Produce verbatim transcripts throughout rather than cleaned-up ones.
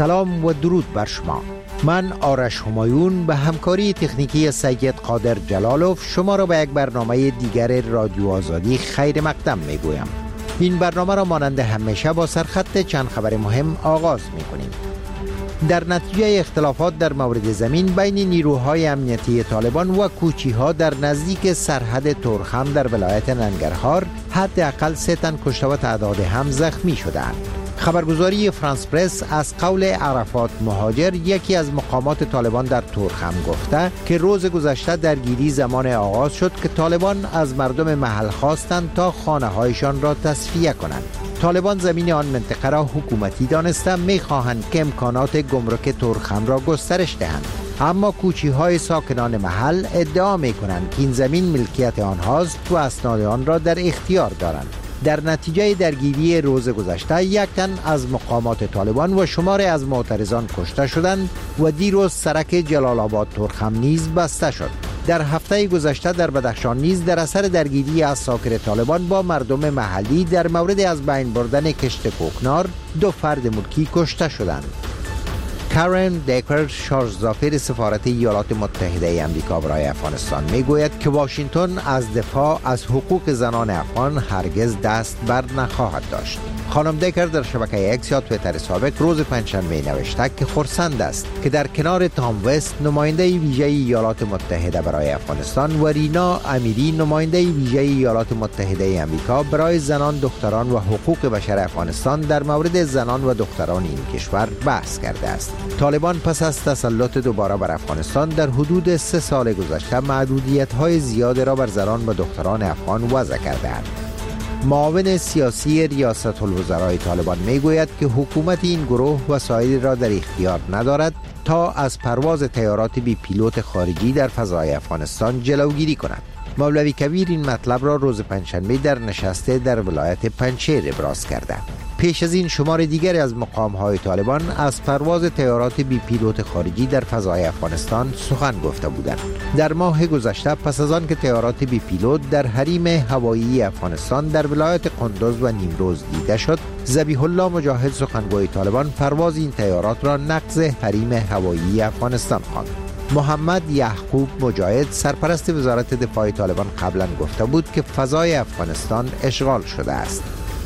سلام و درود بر شما. من آرش همایون به همکاری تکنیکی سید قادر جلالوف شما را به یک برنامه دیگر رادیو آزادی خیر مقدم می گویم. این برنامه را مانند همیشه با سرخط چند خبر مهم آغاز می کنیم. در نتیجه اختلافات در مورد زمین بین نیروهای امنیتی طالبان و کوچی‌ها در نزدیک سرحد تورخم در ولایت ننگرهار حداقل سه تن کشته و تعداد هم زخمی شدند. خبرگزاری فرانس پرس از قول عرفات مهاجر، یکی از مقامات طالبان در تورخم، گفته که روز گذشته درگیری زمان آغاز شد که طالبان از مردم محل خواستند تا خانه‌هایشان را تصفیه کنند. طالبان زمین آن منطقه را حکومتی دانسته می‌خواهند که امکانات گمرک تورخم را گسترش دهند، اما کوچی‌های ساکنان محل ادعا می‌کنند که این زمین ملکیت آنهاست و اسناد آن را در اختیار دارند. در نتیجه درگیری روز گذشته یک تن از مقامات طالبان و شماری از معترضان کشته شدند و دیروز سرک جلال آباد تورخم نیز بسته شد. در هفته گذشته در بدخشان نیز در اثر درگیری عساکر طالبان با مردم محلی در مورد از بین بردن کشت کوکنار دو فرد ملکی کشته شدند. کارن دیکر، شارژ-ظافر سفارت ایالات متحده امریکا برای افغانستان، میگوید که واشنگتن از دفاع از حقوق زنان افغان هرگز دست بر نخواهد داشت. خانم دیکر در شبکه اکس یا توییتر سابق روز پنجشنبه نوشته که خرسند است که در کنار تام وست، نماینده ویژه ایالات متحده برای افغانستان، و رینا امیری، نماینده ویژه ایالات متحده امریکا برای زنان، دختران و حقوق بشر افغانستان، در مورد زنان و دختران این کشور بحث کرده است. طالبان پس از تسلط دوباره بر افغانستان در حدود سه سال گذشته محدودیت‌های زیاد را بر زنان و دختران افغان وضع کرده‌اند. معاون سیاسی ریاست الوزرای طالبان میگوید که حکومت این گروه وسایلی را در اختیار ندارد تا از پرواز طیارات بی پیلوت خارجی در فضای افغانستان جلوگیری کند. مولوی کبیر این مطلب را روز پنجشنبه در نشسته در ولایت پنجشیر ابراز کرده. پیش از این شمار دیگری از مقام‌های طالبان از پرواز طیارات بی پیلوت خارجی در فضای افغانستان سخن گفته بودند. در ماه گذشته پس از آن که طیارات بی پیلوت در حریم هوایی افغانستان در ولایت قندوز و نیمروز دیده شد، ذبیح الله مجاهد، سخنگوی طالبان، پرواز این طیارات را نقض حریم هوایی افغانستان خواند. محمد یعقوب مجاهد، سرپرست وزارت دفاع طالبان، قبلا گفته بود که فضای افغانستان اشغال شده است.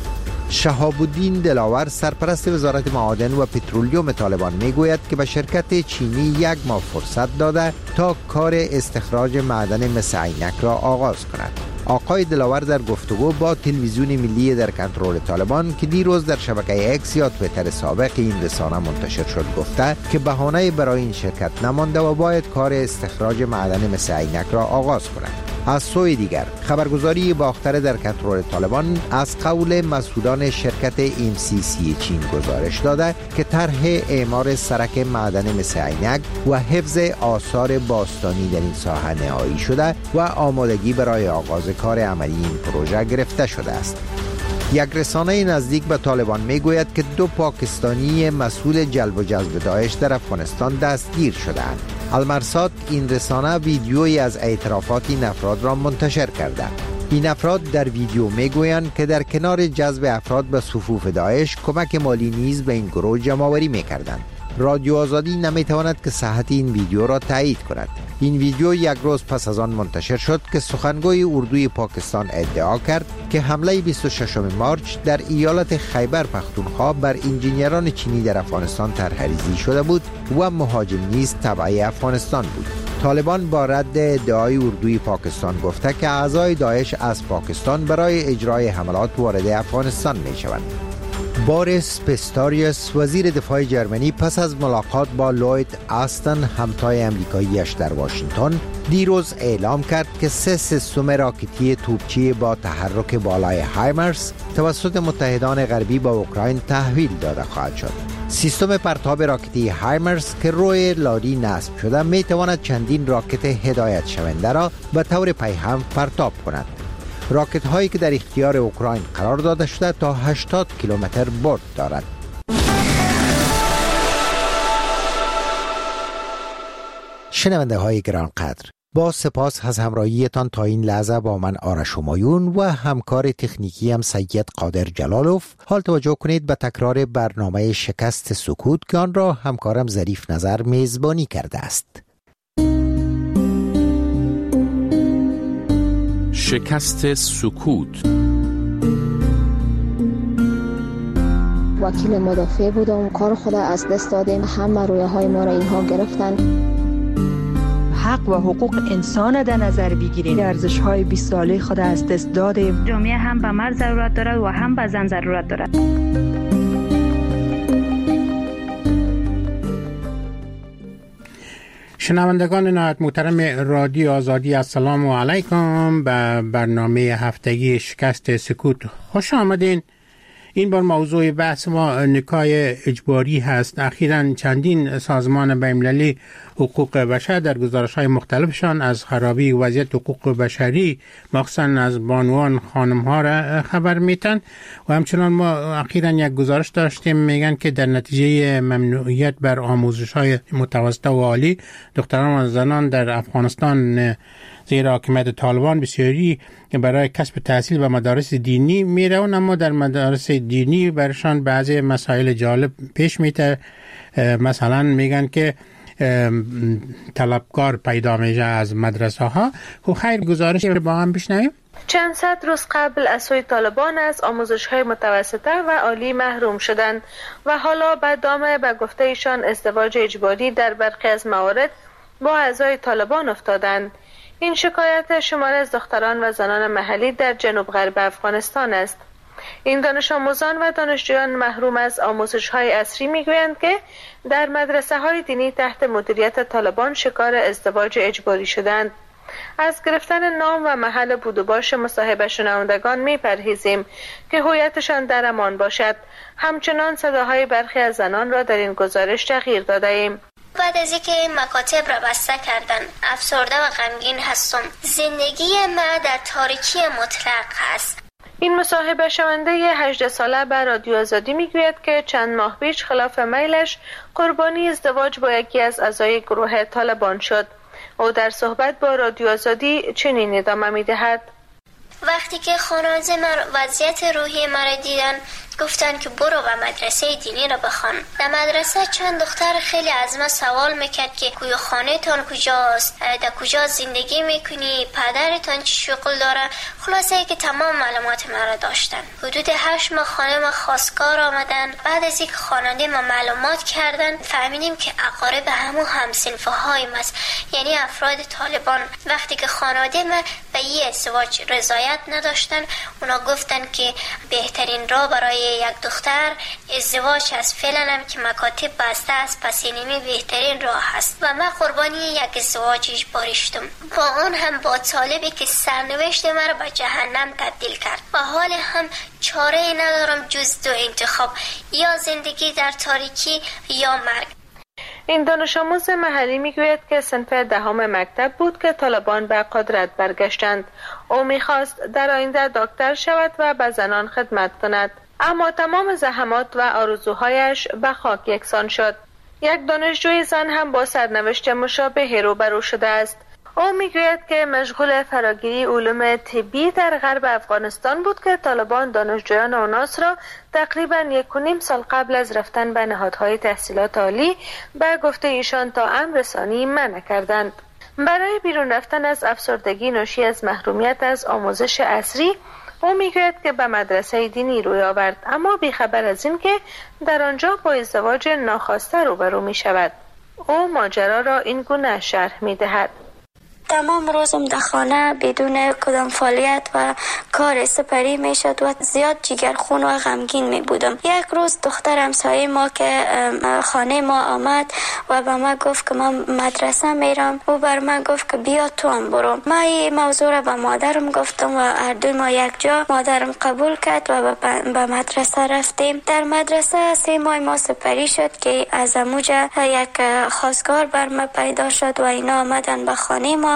شهاب الدین دلاور، سرپرست وزارت معادن و پترولیوم طالبان، میگوید که به شرکت چینی یک ماه فرصت داده تا کار استخراج معدن مس عینک را آغاز کند. آقای دلاور در گفتگو با تلویزیون ملی در کنترل طالبان که دیروز در شبکه اکس یا توییتر سابق این رسانه منتشر شد گفته که بهانه برای این شرکت نمانده و باید کار استخراج معدن مس عینک را آغاز کند. از سوی دیگر خبرگزاری باختر در کنترل طالبان از قول مسئولان شرکت ام سی سی چین گزارش داده که طرح اعمار سرک معدن مس عینک و حفظ آثار باستانی در این ساحه نهایی شده و آمادگی برای آغاز کار عملی این پروژه گرفته شده است. یک رسانه نزدیک به طالبان میگوید که دو پاکستانی مسئول جلب و جذب داعش در افغانستان دستگیر شدند. المرصاد، این رسانه، ویدیویی از اعترافات این افراد را منتشر کرده. این افراد در ویدیو میگویند که در کنار جذب افراد به صفوف داعش، کمک مالی نیز به این گروه جمع‌آوری می‌کردند. رادیو آزادی نمیتواند که صحت این ویدیو را تایید کند. این ویدیو یک روز پس از آن منتشر شد که سخنگوی اردوی پاکستان ادعا کرد که حمله بیست و ششم مارچ در ایالت خیبر پختونخوا بر انجینران چینی در افغانستان طرح‌ریزی شده بود و مهاجم نیز تبع افغانستان بود. طالبان با رد ادعای اردوی پاکستان گفته که اعضای داعش از پاکستان برای اجرای حملات وارد افغانستان می شوند. بوریس پیستوریوس، وزیر دفاع جرمنی، پس از ملاقات با لوید آستن، همتای امریکاییش در واشنگتن، دیروز اعلام کرد که سه سیستم راکتی توپچی با تحرک بالای هایمرس توسط متحدان غربی با اوکراین تحویل داده خواهد شد. سیستم پرتاب راکتی هایمرس که روی لاری نصب شده می تواند چندین راکت هدایت شونده را به طور پیهم پرتاب کند. راکت هایی که در اختیار اوکراین قرار داده شده تا هشتاد کیلومتر برد دارد. شنونده های گرانقدر، با سپاس از همراهیتان تا این لحظه با من آرش همایون و همکار تکنیکی هم سید قادر جلالوف. حال توجه کنید به تکرار برنامه شکست سکوت که آن را همکارم ظریف نظر میزبانی کرده است. شکست سکوت. وکیل مدافع بودم، کار خود از دست دادیم، همه رویه های ما را اینها گرفتن. حق و حقوق انسان در نظر بگیریم، ارزش های بیست ساله خود از دست دادیم. جامعه هم به مرد ضرورت دارد و هم به زن ضرورت دارد. شنوندگان نهایت محترم رادیو آزادی، السلام علیکم. به برنامه هفتگی شکست سکوت خوش آمدین. این بار موضوع بحث ما نکاح اجباری هست. اخیراً چندین سازمان بین‌المللی حقوق بشر در گزارش‌های مختلفشان از خرابی وضعیت حقوق بشری مخصوصاً از بانوان خانم‌ها را خبر میتن و همچنان ما اخیراً یک گزارش داشتیم میگن که در نتیجه ممنوعیت بر آموزش‌های متوسطه و عالی دختران و زنان در افغانستان زیر حاکمیت طالبان بسیاری برای کسب تحصیل به مدارس دینی میرون، اما در مدارس دینی برشان بعضی مسائل جالب پیش میته. مثلا میگن که طلبکار پیدا میشه از مدرسه ها. خب خیر، گزارش با هم بشنویم. چند صد روز قبل از سوی طالبان از آموزش‌های متوسطه و عالی محروم شدند و حالا به دام به گفته ایشان ازدواج اجباری در برخی از موارد با اعضای طالبان افتادند. این شکایت شمار از دختران و زنان محلی در جنوب غرب افغانستان است. این دانش آموزان و دانشجویان محروم از آموزش‌های عصری میگویند که در مدرسه‌های دینی تحت مدیریت طالبان شکار ازدواج اجباری شدند. از گرفتن نام و محل بود و باش مصاحبه شنوندگان میپرهیزیم که هویتشان در امان باشد. همچنان صداهای برخی از زنان را در این گزارش تغییر داده ایم. بعد از اینکه مکاتب را بسته کردن، افسرده و غمگین هستم. زندگی ما در تاریکی مطلق است. این مصاحبه شونده هجده ساله به رادیو آزادی میگوید که چند ماه پیش خلاف میلش قربانی ازدواج با یکی از اعضای گروه طالبان شد. او در صحبت با رادیو آزادی چنین ادامه میدهد: وقتی که خانواده من وضعیت روحی مرا دیدن، گفتن که برو به مدرسه دینی را بخوان. در مدرسه چند دختر خیلی از من سوال میکرد که کوی خانه تان کجاست، در کجا زندگی میکنی، پدرتان چی شغل داره. خلاصه که تمام معلومات من را داشتن. حدود هشت ماه خانه ما خواستگار آمدن. بعد از اینکه خانواده ما معلومات کردن، فهمیدیم که اقارب همو همسنفه های ماست، یعنی افراد طالبان. وقتی که خانواده ما به این ازدواج رضایت نداشتن، اونا گفتن که بهترین راه برای یک دختر ازدواج است. فعلا هم که مکاتب بسته است، پس اینمی بهترین راه است و من قربانی یک ازدواج اجباری شدم. با اون هم با طالبی که سرنوشت مرا به جهنم تبدیل کرد و حال هم چاره ای ندارم جز دو انتخاب، یا زندگی در تاریکی یا مرگ. این دانش آموز محلی میگوید که صنف دهم مکتب بود که طالبان به قدرت برگشتند. او میخواست در آینده دکتر شود و به زنان خدمت کند، اما تمام زحمات و آرزوهایش به خاک یکسان شد. یک دانشجوی زن هم با سرنوشت مشابه روبرو شده است. او میگوید که مشغول فراگیری علوم طبی در غرب افغانستان بود که طالبان دانشجویان اوناس را تقریباً یک و نیم سال قبل از رفتن به نهادهای تحصیلات عالی به گفته ایشان تا امر رسانی منع کردند. برای بیرون رفتن از افسردگی ناشی از محرومیت از آموزش عصری، او میگوید که به مدرسه دینی روی آورد، اما بیخبر از این که در آنجا با ازدواج ناخواسته روبرو می شود. او ماجرا را این گونه شرح می دهد: تمام روزم در خانه بدون کدام فعالیت و کار سپری می شد و زیاد جگرخون و غمگین می بودم. یک روز دختر همسایه ما که خانه ما آمد و به ما گفت که من مدرسه میرم. او بر من گفت که بیا تو هم برو. من این موضوع را به مادرم گفتم و هر دوی ما یک جا. مادرم قبول کرد و به مدرسه رفتیم. در مدرسه سه ماه ما سپری شد که از اموجه یک خواستگار بر ما پیدا شد و اینا آمدن به خانه ما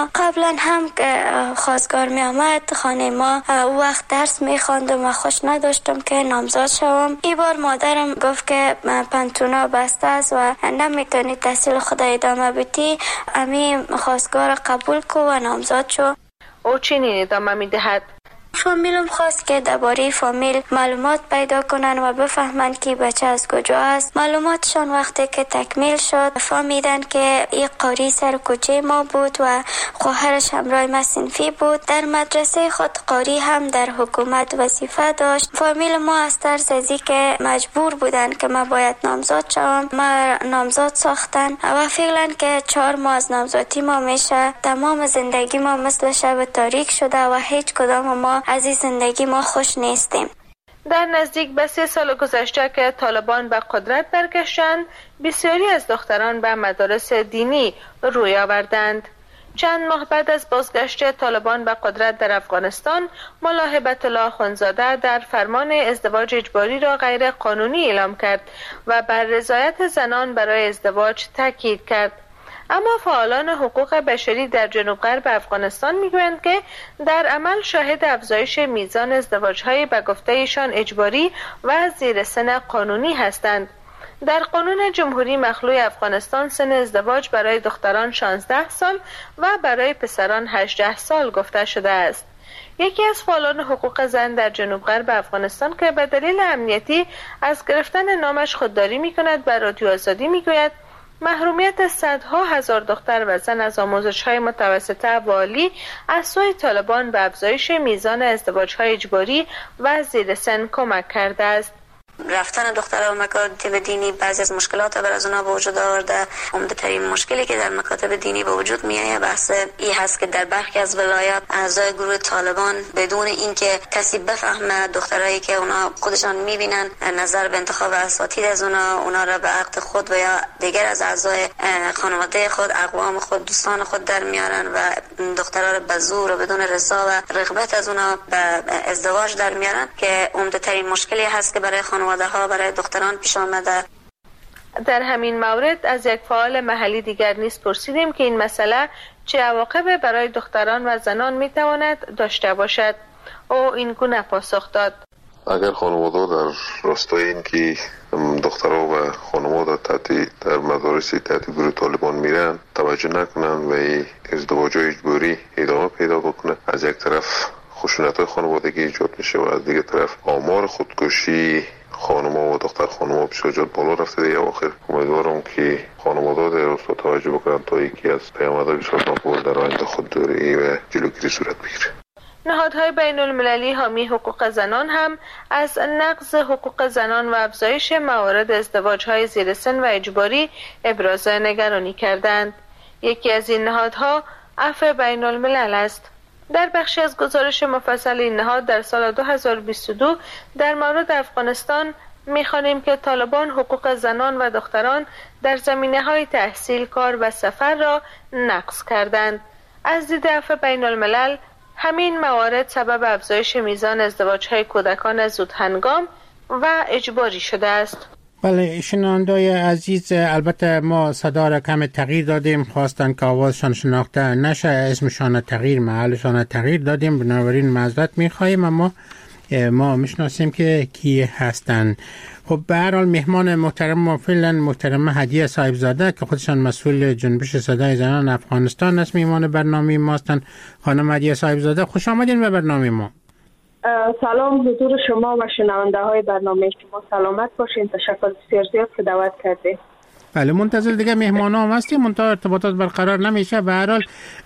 ما قبلا هم که خواستگار می آمد خانه ما وقت درس می خواندم و خوش نداشتم که نامزاد شوم. این بار مادرم گفت که پنتونا بسته است و نمیتونی تحصیل خود ادامه بدی، امی خواستگار قبول کو و نامزاد شو. او چنین ادامه می دهد: فامیلم خواست که درباره فامیل معلومات پیدا کنن و بفهمن که بچه از کجا است. معلوماتشان وقتی که تکمیل شد فهمیدن که این قاری سر کوچه ما بود و خواهرش همراه ما صنفی بود. در مدرسه خود قاری هم در حکومت وظیفه داشت. فامیل ما از ترس ازی که مجبور بودن که ما باید نامزاد شوم ما نامزاد ساختن و فعلا که چهار ماه از نامزادی ما میشه. تمام زندگی ما مثل شب تاریک شده و هیچ کدام ما از این زندگی ما خوش نیستیم. در نزدیک به سه سال گذشته که طالبان به قدرت برگشتند، بسیاری از دختران به مدارس دینی روی آوردند. چند ماه بعد از بازگشت طالبان به قدرت در افغانستان، ملا هبت الله اخوندزاده در فرمان ازدواج اجباری را غیر قانونی اعلام کرد و بر رضایت زنان برای ازدواج تاکید کرد. اما فعالان حقوق بشری در جنوب غرب افغانستان میگویند که در عمل شاهد افزایش میزان ازدواج‌های به گفته ایشان اجباری و زیر سن قانونی هستند. در قانون جمهوری مخلوع افغانستان سن ازدواج برای دختران شانزده سال و برای پسران هجده سال گفته شده است. یکی از فعالان حقوق زن در جنوب غرب افغانستان که به دلیل امنیتی از گرفتن نامش خودداری می‌کند به رادیو آزادی میگوید محرومیت صدها هزار دختر و زن از آموزش‌های متوسطه و عالی از سوی طالبان به افزایش میزان ازدواج‌های اجباری و زیر سن کمک کرده است. رفتن دخترها به مکاتب دینی بعضی از مشکلات بر از اونها به وجود آورده. عمده‌ترین مشکلی که در مکاتب دینی به وجود میاد بحث این هست که در برخی از ولایات اعضای گروه طالبان بدون اینکه کسی بفهمه دخترایی که اونها خودشان میبینن نظر به انتخاب اساتید از اونها اونها را به عقد خود و یا دیگر از اعضای خانواده خود، اقوام خود، دوستان خود در میارن و دخترها را به زور و بدون رضا و رغبت از اونها به ازدواج در میارن که عمده‌ترین مشکلی هست که برای خانواده ها برای دختران پیش آمده. در همین مورد از یک فعال محلی دیگر نیز پرسیدیم که این مسئله چه عواقبی برای دختران و زنان میتواند داشته باشد. او این گونه پاسخ داد: اگر خانواده در راستای این که دخترها و خانواده تحت در مدارس تحت گروه طالبان میرن توجه نکنن و ازدواج اجباری ادامه پیدا بکنه، از یک طرف خشونت‌های خانوادگی ایجاد میشه و از دیگه طرف آمار خودکشی خانم‌ها و دختر خانم‌ها بسیار زیاد بالا رفته. در اواخر امیدوارم که خانواده‌ها در راستا توجه بکنن تا یکی از پیامدهای بسیار ناگوار در آینده خودداری و جلوگیری صورت بگیره. نهادهای بین المللی حامی حقوق زنان هم از نقض حقوق زنان و افزایش موارد ازدواج‌های زیر سن و اجباری ابراز نگرانی کردند. یکی از این نهادها عفو بین الملل است. در بخشی از گزارش مفصل این نهاد در سال دو هزار و بیست و دو در مورد افغانستان می‌خوانیم که طالبان حقوق زنان و دختران در زمینه‌های تحصیل، کار و سفر را نقض کردند. از دید عفو بین الملل همین موارد سبب افزایش میزان ازدواج‌های کودکان زودهنگام و اجباری شده است. بله شنوندای عزیز، البته ما صدا را کم تغییر دادیم، خواستن که آوازشان شناخته نشه، اسمشان تغییر، محلشان تغییر دادیم، بنابراین معذرت میخواییم، اما ما میشناسیم که کی هستن. خب به هر حال مهمان محترم ما فعلا محترمه هدیه صاحبزاده که خودشان مسئول جنبش صدای زنان افغانستان است، مهمان برنامه ما هستند. خانم هدیه صاحبزاده خوش آمدین به برنامه ما. سلام حضور شما و شنونده های برنامه شما، سلامت باشین. تشکر بسیار زیاد که دعوت کردید. بله منتظر دیگه مهمان هم هستیم، منتها ارتباطات برقرار نمیشه. به هر حال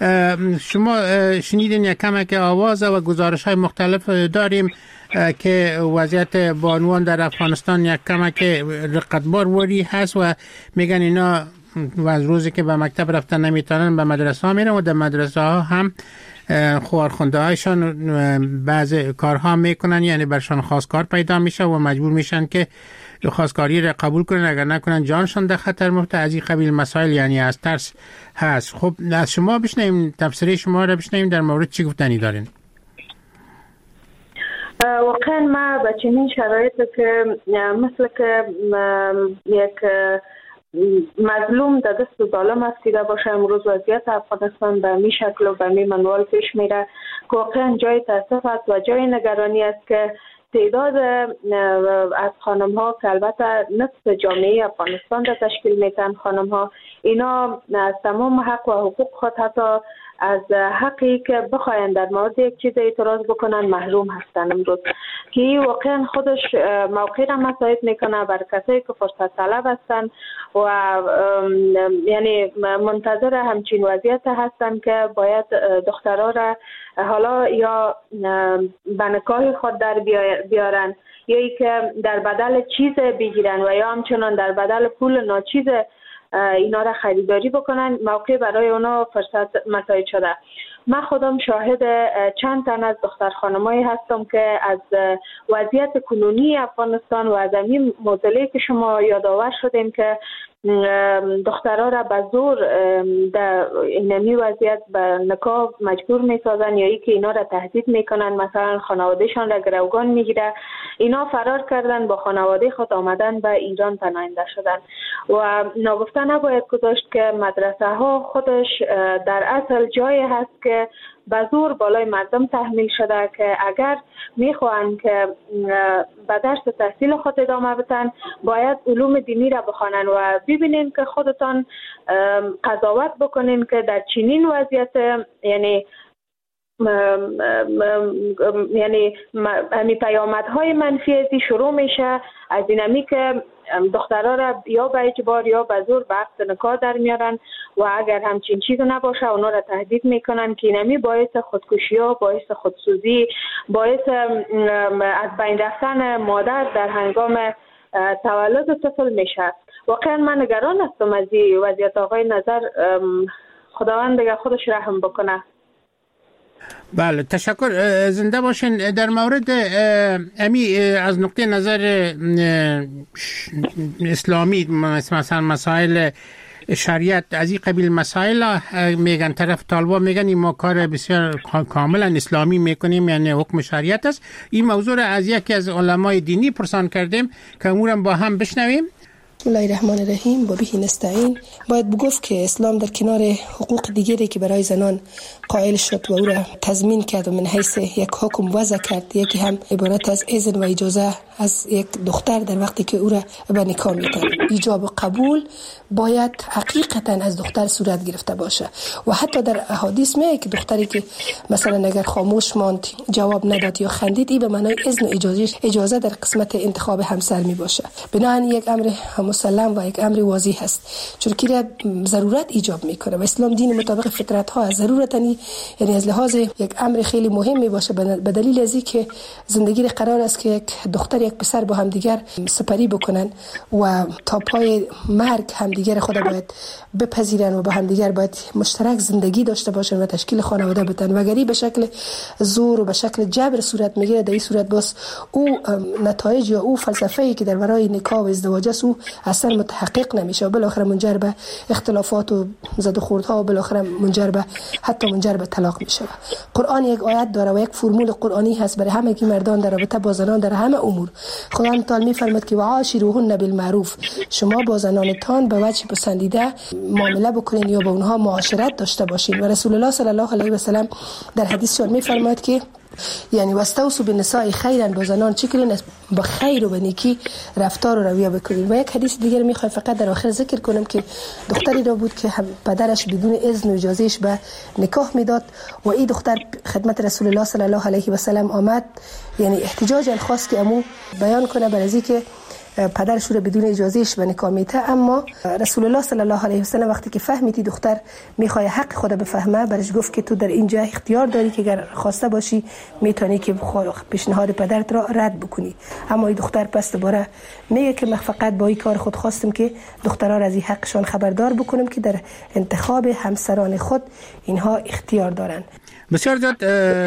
شما شنیدین یک کمک آواز و گزارش های مختلف داریم که وضعیت بانوان در افغانستان یک کمک رقتبار وری هست و میگن اینا و از روزی که به مکتب رفتن نمیتونن به مدرسه ها میرن و در مدرسه ها هم خواهرخونده هایشان بعض کارها میکنن، یعنی برشان خواستگار پیدا میشه و مجبور میشن که خواستگاری را قبول کنن، اگر نکنن جانشان در خطر میفته. از این قبیل مسائل یعنی از ترس هست. خب از شما بشنیم، تفسیر شما را بشنیم در مورد چی گفتنی دارین؟ واقعا ما به چنین شرایط که مثل که یک مظلوم در دست ظالم افتیده باشه. امروز وضعیت افغانستان به می شکل و به می منوال پیش میره که واقعا جای تاسف است و جای نگرانی است که تعداد از خانم ها که البته نصف جامعه افغانستان را تشکیل میتن، خانم ها اینا از تمام حق و حقوق خود، حتی از حقی که بخواین در مورد یک چیز اعتراض بکنن، محروم هستن امروز، که واقعا خودش موقع را مساعد میکنه بر کسایی که فرصت طلب هستن و یعنی منتظر همچین وضعیت هستن که باید دخترها را حالا یا به نکاح خود در بیارن یا ای که در بدل چیز بگیرن و یا همچنان در بدل پول ناچیز اینا را خریداری بکنن، موقع برای اونا فرصت مساعد شده. من خودم شاهد چند تن از دختر خانمایی هستم که از وضعیت کنونی افغانستان و از این معضلی که شما یادآور شدیم که دخترها را به زور در اینمی وضعیت به نکاح مجبور میسازن یا ای که اینا را تهدید میکنن، مثلا خانوادهشان را گروگان میگیره، اینا فرار کردن با خانواده خود آمدن به ایران پناهنده شدن. و ناگفته نباید گذاشت که مدرسه ها خودش در اصل جایی هست که به زور بالای مردم تحمیل شده که اگر میخواهند که به درس تحصیل خود ادامه بدن باید علوم دینی را بخوانند و ببینین که خودتان قضاوت بکنین که در چنین وضعیت یعنی م م م یعنی همی پیامدهای منفی ازی شروع میشه از اینمی که دخترها را یا به اجبار یا به زور به عقد نکاح در میارن و اگر همچین چیز نباشه اونا را تهدید میکنن که اینمی باعث خودکشی ها، باعث خودسوزی، باعث از بین رفتن مادر در هنگام تولد طفل میشه. واقعا من نگران هستم از این وضعیت. آقای نظر خداوند دیگه خودش رحم بکنه. بله تشکر، زنده باشین. در مورد امی از نقطه نظر اسلامی مثلا مسائل شریعت از این قبیل مسائل میگن، طرف طالبا میگن این ما کار بسیار کاملا اسلامی میکنیم یعنی حکم شریعت است. این موضوع را از یکی از علمای دینی پرسان کردیم که امورا با هم بشنویم. بسم الله الرحمن الرحیم و به نستعین. باید بگفت که اسلام در کنار حقوق دیگری که برای زنان قائل شد و او را تضمین کرد و من حیث یک حکم وضع کرد، یکی هم عبارت از اذن و اجازه از یک دختر در وقتی که او را به نکاح میدن. ایجاب و قبول باید حقیقتا از دختر صورت گرفته باشه و حتی در احادیث میگه که دختری که مثلا اگر خاموش ماند، جواب نداد یا خندید، این به معنای اذن و اجازه اجازه در قسمت انتخاب همسر می باشه. بنابراین یک امر مسلم و یک امر واضح هست، چون که ضرورت ایجاب میکنه و اسلام دین مطابق فطرت ها از ضرورت یعنی از لحاظ یک امر خیلی مهم می باشه، به دلیل از اینکه زندگی قرار است که یک دختر یک پسر با هم دیگر سپری بکنن و تا پای مرگ هم دیگر خود باید بپذیرن و با هم دیگر باید مشترک زندگی داشته باشن و تشکیل خانواده بدن. و اگری به شکل زور و به شکل جبر صورت میگیره، در این صورت باز او نتایج یا او فلسفه‌ای که در ورای نکاح و ازدواج است او اصلا متحقق نمیشه و بالاخره منجر به اختلافات و زد و خوردها و بالاخره منجر به حتی منجر به طلاق میشه. قرآن یک آیت داره و یک فرمول قرآنی هست برای همه کی مردان در رابطه با زنان در همه امور. خدا تعالی میفرماد که وعاشروهن بالمعروف، شما با زنانتان به وجه پسندیده معامله بکنین یا با اونها معاشرت داشته باشین. و رسول الله صلی الله علیه و سلم در حدیثشون میفرماد که یعنی واستوصوا بالنساء خیرا، با زنان چی کنین؟ با خیر و با نیکی رفتار و رویه بکنین. و یک حدیث دیگر میخوام فقط در آخر ذکر کنم که دختری را بود که پدرش بدون اذن و اجازهش به نکاح میداد و این دختر خدمت رسول الله صلی الله علیه و سلم آمد، یعنی احتجاج خواست که امو بیان کنه بر ازی که پدرش رو بدون اجازهش به نکاح میته. اما رسول الله صلی الله علیه و سلم وقتی که فهمیدی دختر میخواد حق خود بفهمه، برش گفت که تو در اینجا اختیار داری که اگر خواسته باشی میتونی که پیشنهاد پدرت را رد بکنی. اما این دختر پس دوباره میگه که من فقط با این کار خود خواستم که دخترها را از این حقشان خبردار بکنم که در انتخاب همسران خود اینها اختیار دارن. بسیار زیاد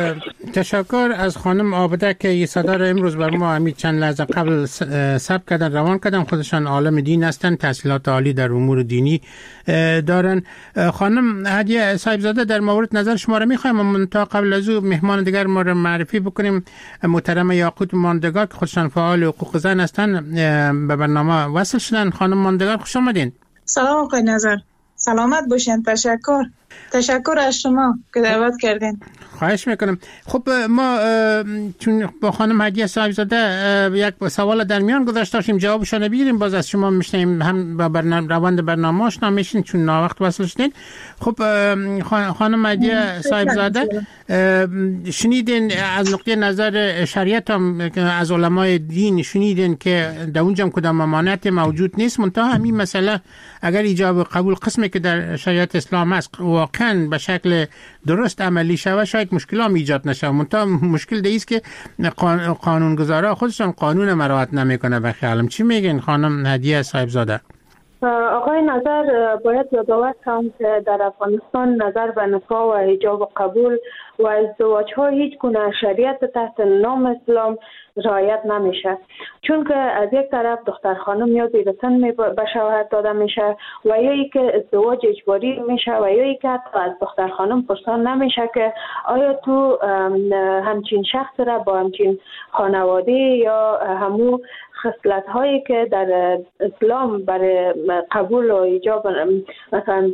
تشکر از خانم عابده که یه صدا را امروز بر ما همین چند لحظه قبل ثبت کردن روان کردن. خودشان عالم دین هستن، تحصیلات عالی در امور دینی دارن. خانم هدیه صاحبزاده در مورد نظر شما را میخوایم تا قبل از او مهمان دیگر ما را معرفی بکنیم. محترم یاقوت ماندگار که خودشان فعال حقوق زن هستن به برنامه وصل شدن. خانم ماندگار خوش آمدین. سلام آقای نظر، سلامت باشین. تشکر تشکر از شما که دعوت کردین. خواهش میکنم. خب ما چون با خانم هدیه صاحبزاده یک سوال در میان گذاشته داشتیم، جوابش رو بگیریم، باز از شما میشنیم، هم با برنامه روند برنامه آشنا میشین چون ناوقت وصل شدین. خب خانم هدیه صاحبزاده، شنیدین از نقطه نظر شریعت هم از علمای دین شنیدین که در اونجا هم کدام ممانعت موجود نیست، منتها همین مسئله اگر ایجاب قبول قسمی که در شریعت اسلام است واقعا به شکل درست عملی شود شاید مشکل هم ایجاد نشه. منتها مشکل ده ایست که قانونگذارا خودشون قانون مراعات نمیکنه. به خیالم چی میگین خانم هدیه صاحبزاده؟ آقای نظر، باید یادآور کنم که در افغانستان نظر به نکاح و حجاب و قبول و ازدواج ها هیچ گونه شریعت تحت نام اسلام رعایت نمیشه، چون که از یک طرف دختر خانم یا زیر سن به شوهر داده میشه و یا ای که ازدواج اجباری میشه و یا ای که حتی از دختر خانم پرسان نمیشه که آیا تو همچین شخص را با همچین خانواده یا همو خصلت هایی که در اسلام برای قبول و ایجاب مثلا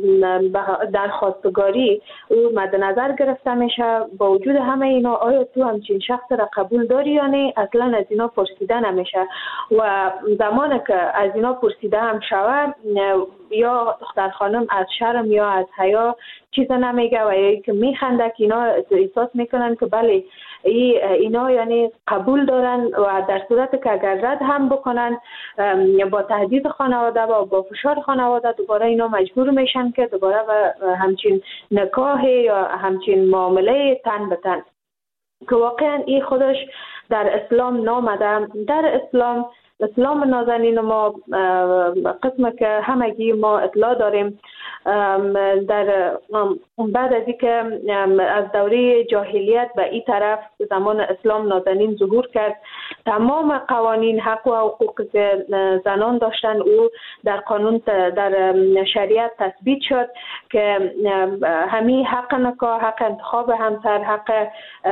درخواستگاری او مد نظر گرفته میشه، با وجود همه اینا آیا تو همچین شخص را قبول داری یا نه اصلا از اینا پرسیده نمیشه و زمانی که از اینا پرسیده هم شود یا دختر خانم از شرم یا از حیا چیز نمیگه و یا که میخنده که اینا احساس میکنن که بله اینا یعنی قبول دارن و در صورت که اگر رد هم بکنن با تهدید خانواده و با فشار خانواده دوباره اینا مجبور میشن که دوباره و همچین نکاح یا همچین معامله تن به تن که واقعا این خودش در اسلام نامده. در اسلام اسلام نازنین ما قسم که همگی ما اطلاع داریم در بعد از اینکه از دوره جاهلیت به این طرف زمان اسلام نازنین ظهور کرد، تمام قوانین حق و حقوق که زنان داشتن او در قانون در شریعت تثبیت شد که همین حق نکاح، حق انتخاب همسر، حق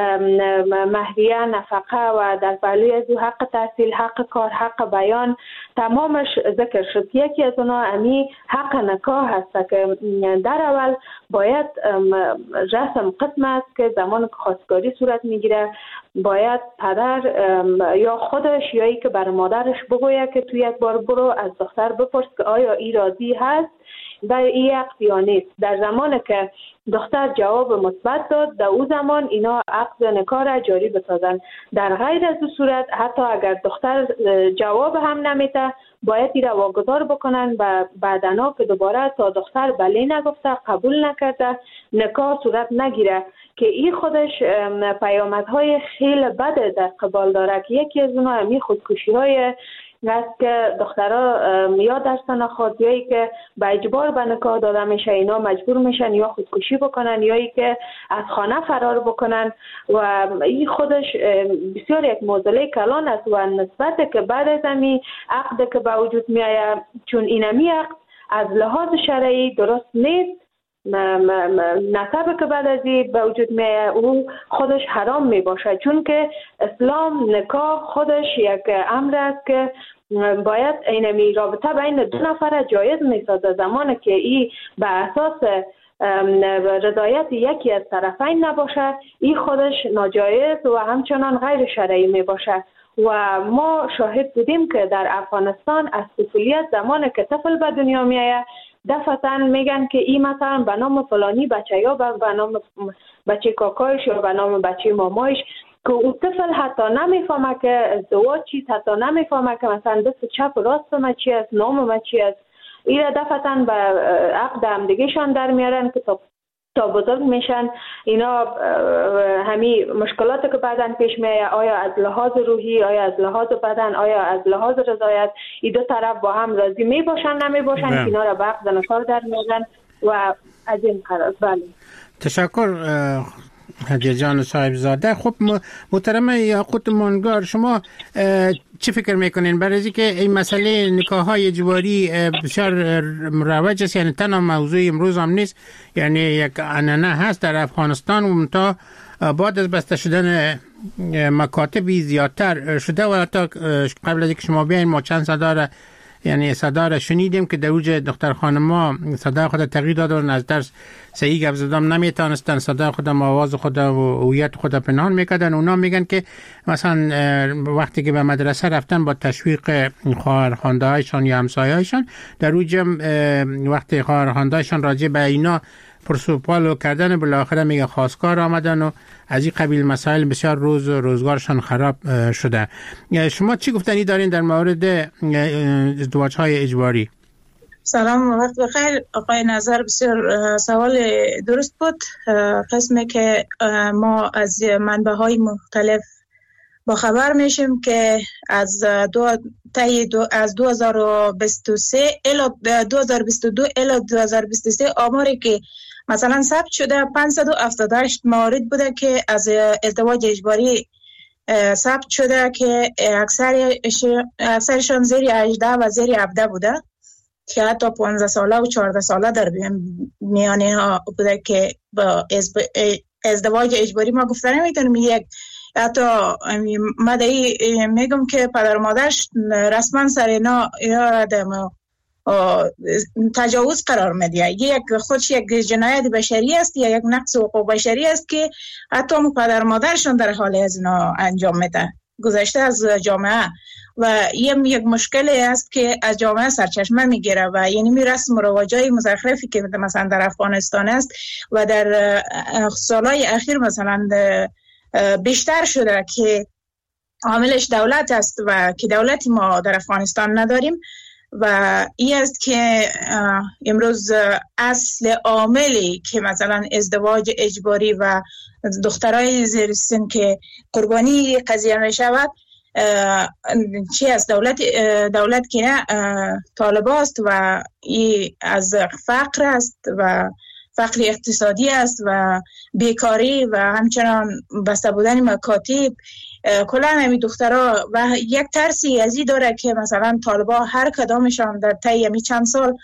مهریه، نفقه و در پهلوی از او حق تحصیل، حق کار، حق بیان تمامش ذکر شد. یکی از اونا امی حق نکاح هست که در اول باید رسم قسم است که زمان که خواستگاری صورت میگیره باید پدر یا خودش یا ای که بر مادرش بگوید که تو یک بار برو از دختر بپرس که آیا ای راضی هست در این عقد یا نیست. در زمان که دختر جواب مثبت داد در او زمان اینا عقد نکاح را جاری بسازن. در غیر از او صورت حتی اگر دختر جواب هم نمیده باید این را واگذار بکنن و بعدنا که دوباره تا دختر بله نگفته قبول نکرده نکاح صورت نگیره که این خودش پیامدهای خیلی بد در قبال داره که یکی از اونها همی خودکشی های است که دخترها یا در سن خود یا ای که به اجبار به نکاح داده میشه اینا مجبور میشن یا خودکشی بکنن یا ای که از خانه فرار بکنن و این خودش بسیار یک معضله کلان است و نسبت که بعد از امی عقد که به وجود میآید چون اینمی عقد از لحاظ شرعی درست نیست، نسبه که بعد از این به وجود میآید او خودش حرام می باشه، چون که اسلام نکاح خودش یک امر است که باید اینمی رابطه بین دو نفر جایز میسازه. زمانی که این به اساس رضایت یکی از طرفین نباشه این خودش ناجایز و همچنان غیر شرعی می باشه. و ما شاهد بودیم که در افغانستان از طفولیت زمانی که طفل به دنیا میآید دفعتاً میگن که این مثلا به نام فلانی بچه یا به نام بچه کاکایش یا به نام بچه مامایش که اون طفل حتی نمیفهمه که ازدواج چیست، حتی نمیفهمه که مثلا دست چپ راست ما چی است، نام ما چی است. این دفعتاً به عقد هم دیگه شان در میارن که تا تا بزرگ میشن اینا همین مشکلاتی که بعداً پیش میاد آیا از لحاظ روحی، آیا از لحاظ بدن، آیا از لحاظ رضایت این دو طرف با هم راضی می باشن نمی باشن که اینا را به عقد نکاح در میارن و از این قرار. بله تشکر هدیه جان صاحبزاده. خب محترم یاقوت مانگار، شما چی فکر میکنین برای اینکه این مسئله نکاح های اجباری بسیار مروج است، یعنی تنها موضوع امروز هم نیست، یعنی یک عنعنه هست در افغانستان و تا بعد از بسته شدن مکاتبی زیادتر شده و تا قبل از اینکه شما بیاین ما چند صدا را یعنی صدا را شنیدیم که در اوج دختر خانما صدا خود تغییر دادن، از درس صحیح گپ زدن نمیتونستن، صدا خود آواز خود و هویت خود پنهان میکردن. اونا میگن که مثلا وقتی که به مدرسه رفتن با تشویق خواهرخوانده هایشان یا همسایه‌هایشان، در اوج وقتی خواهرخوانده هایشان راجع به اینا پرسوپالو کردن، بالاخره میگه خواستگار آمدن و از این قبیل مسائل بسیار روز روزگارشان خراب شده. شما چی گفتنی دارین در مورد ازدواج های اجباری؟ سلام، وقت بخیر آقای نظر. بسیار سوال درست بود. قسمی که ما از منبع های مختلف با خبر میشیم که از دو تایی دو از دو هزار و بیست و سه الی دو هزار و بیست و دو الی دو هزار و بیست و سه آماری که مثلا ثبت شده پانصد و هفتاد و هشت موارد بوده که از ازدواج اجباری ثبت شده که اکثر اکثرشان زیر هجده و زیر هفده بوده که حتی پانزده ساله و چهارده ساله در میانه ها بوده که با ازدواج اجباری ما گفتن نمیتونیم یک حتی مدعی میگم که پدر مادرش رسما سر اینا اینا تجاوز قرار میده. یک خودش یک جنایت بشری است یا یک نقض حقوق بشری است که حتی پدر مادرشون در حال از اینا انجام میده، گذشته از جامعه. و این یک مشکلی است که از جامعه سرچشمه میگیره و یعنی می رسم و رواجای مزخرفی که مثلا در افغانستان است و در سالهای اخیر مثلا بیشتر شده که عاملش دولت است و که دولتی ما در افغانستان نداریم و این است که امروز اصل عاملی که مثلا ازدواج اجباری و دخترای زیر سن که قربانی قضیه می شود چی از دولت دولت که نه طالب است و این از فقر است و فقر اقتصادی است و بیکاری و همچنان بسته بودن مکاتب. کلا همین دخترها و یک ترسی ازی داره که مثلا طالبا هر کدامشان در طی همین چند سال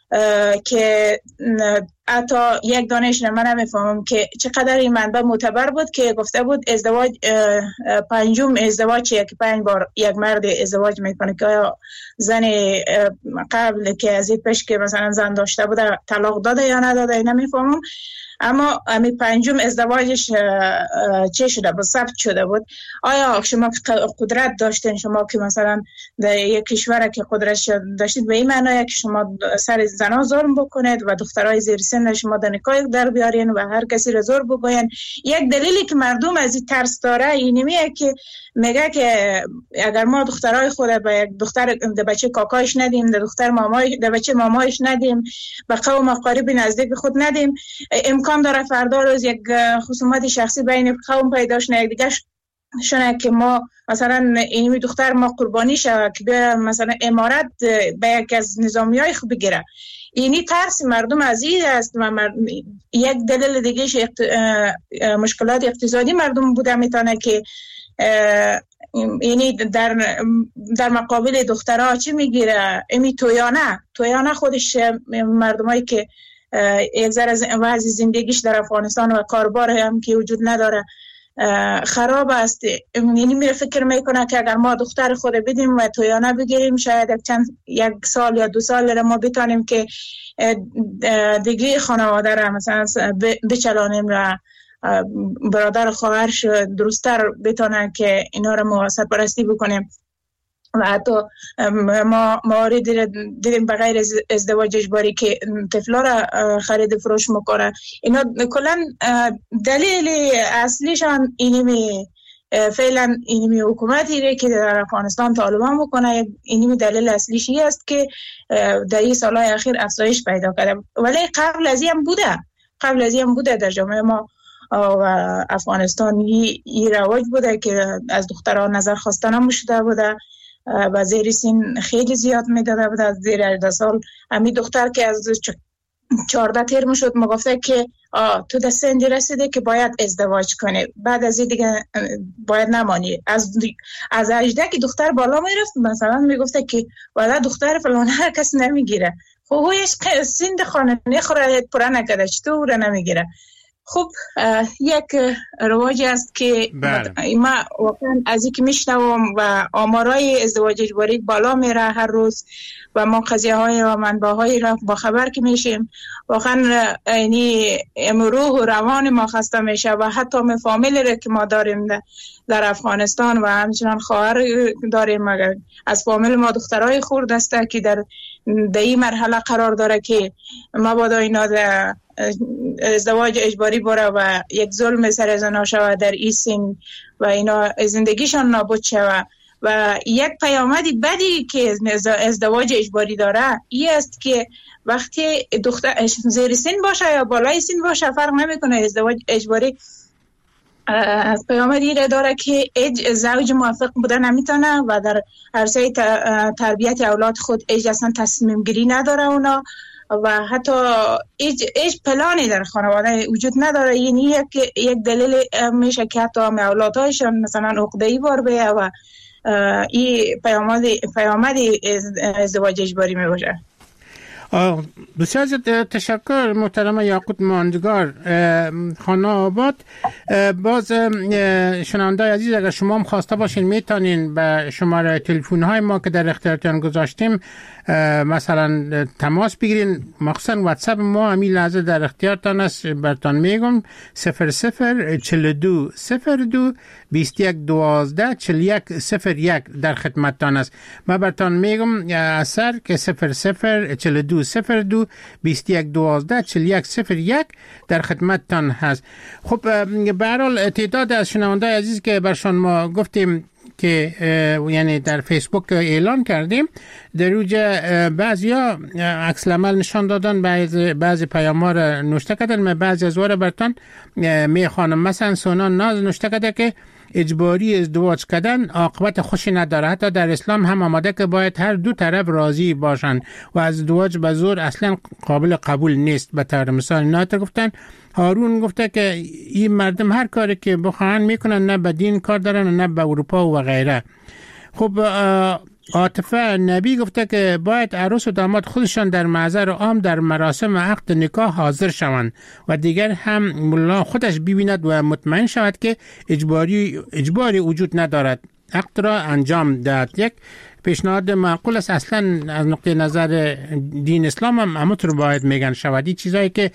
که حتی یک دانش من نمیفهمم که چقدر این منبع معتبر بود که گفته بود ازدواج پنجم ازدواجیه که پنج بار یک مرد ازدواج میکنه که زن قبل که از این پیش که مثلا زن داشته بوده طلاق داده یا نداده نمیفهمم، اما همین پنجم ازدواجش چه شده بود؟ ثبت شده بود. آیا شما قدرت داشتین، شما که مثلا در یک کشور که قدرت داشتید به این معنی که شما سر زنها ظلم بکنید و دخترای زیر سن شما در نکاح در بیارین و هر کسی را زور بگوین؟ یک دلیلی که مردم از این ترس داره اینمیه که میگه که اگر ما دخترای خود به یک دختر د بچه کاکایش ندیم، د دختر مامای د بچه مامایش ندیم، به قوم اقارب نزدیک خود ندیم، امکان داره فردا روز یک خصومت شخصی بین قوم پیدا شه یک دیگه شونه که ما مثلا اینمی دختر ما قربانی شه که به مثلا امارت به یک از نظامیای خوب بگیره. اینی ترس مردم از این است و مرد... یک دلیل دیگه اقت... مشکلات اقتصادی مردم بوده میتونه که یعنی در در مقابل دخترها چی میگیره؟ امی تویانه تویانه خودش مردمایی که یک ذره وضع زندگیش در افغانستان و کاربار هم که وجود نداره خراب است، یعنی میره فکر میکنه که اگر ما دختر خود بدیم و تویانه بگیریم شاید یک چند یک سال یا دو سال را ما بتانیم که دیگه خانواده را مثلا بچلانیم و برادر خواهرش درستر بتانن که اینا را ما سرپرستی بکنیم. و حتی ما موارد دیدیم به غیر ازدواج اجباری که طفلا را خرید فروش میکنه. اینا کلا دلیل اصلیشان اینمی فعلا اینمی حکومتی که در افغانستان طالبان میکنه، اینمی دلیل اصلیش است که در این سالهای اخیر افزایش پیدا کرده. ولی قبل از این بوده قبل از این بوده در جامعه ما و افغانستان این رواج بوده که از دختران نظر خواستن هم شده بوده و زیر سن خیلی زیاد میداده بود. از زیر هجده سال همین دختر که از چهارده ترم شد ما گفته که تو در سنی رسیده که باید ازدواج کنی، بعد از این دیگه باید نمانی. از از هجده که دختر بالا میرفت مثلا میگفته که والا دختر فلان هر کس نمیگیره. خب هویش سند خانه نخوره پره نکده چطور نمیگیره. خب یک رواجی است که بله. ما واقعا از اینکه میشنوم و آمارای ازدواج اجباری بالا میره هر روز و ما قضیه های و منبع های را با خبر که میشیم، واقعا یعنی روح و روان ما خسته میشه و حتی می فامیلی را که ما داریم در افغانستان و همچنان خواهر داریم، مگر از فامیل ما دخترای خورد است که در در این مرحله قرار داره که مبادا اینا ازدواج اجباری بره و یک ظلم سر زنا شود در این سن و اینا زندگیشان نابود شود. و یک پیامدی بدی که ازدواج اجباری داره این است که وقتی دختر زیر سن باشه یا بالای سن باشه فرق نمیکنه، ازدواج اجباری از پیامدی را داره که زوج موافق بوده نمیتونه و در عرصه تربیت اولاد خود ایج اصلا تصمیم گیری نداره اونا و حتی ایج, ایج پلانی در خانواده وجود نداره. یعنی یک, یک دلیل میشه که حتی اولادهایشان مثلا عقده‌ای بار بیه و این پیامدی پیامدی ازدواج اجباری می باشه. بسیار زیاد تشکر محترم یاقوت ماندگار خانه آباد. باز شنونده عزیز اگر شما هم خواسته باشین میتونین به شماره تلفن های ما که در اختیارتان گذاشتیم مثلا تماس بگیرین، مخصوصا واتساپ ما همین لحظه در اختیارتان است. برتان میگم صفر صفر چهل و دو صفر دو بیست و یک دوازده چهل و یک صفر یک در خدمتتان است. من برتان میگم اثر که صفر صفر چهل و دو صفر دو بیست و یک دوازده چهل و یک صفر یک در خدمتتان هست. خب به هر حال تعداد از شنونده عزیز که برشان ما گفتیم که یعنی در فیسبوک اعلان کردیم، در روجه بعضیا عکس العمل نشان دادن، بعضی بعضی پیام‌ها را نوشته کردن. من بعضی از واره برتان میخوانم. مثلا سونان ناز نوشته کرده که اجباری ازدواج کردن عاقبت خوشی نداره، حتی در اسلام هم آمده که باید هر دو طرف راضی باشند و ازدواج به زور اصلا قابل قبول نیست. به طور مثال ناتر گفتن هارون گفته که این مردم هر کاری که بخواهن میکنن، نه به دین کار دارن نه به اروپا و غیره. خب عاطفه نبی گفته که باید عروس و داماد خودشان در محضر عام در مراسم عقد نکاح حاضر شوند و دیگر هم ملا خودش ببیند و مطمئن شود که اجباری اجباری وجود ندارد، عقد را انجام دهد. یک پیشنهاد معقول است. اصلا از نقطه نظر دین اسلام هم همونطور باید میگن شود. این چیزایی که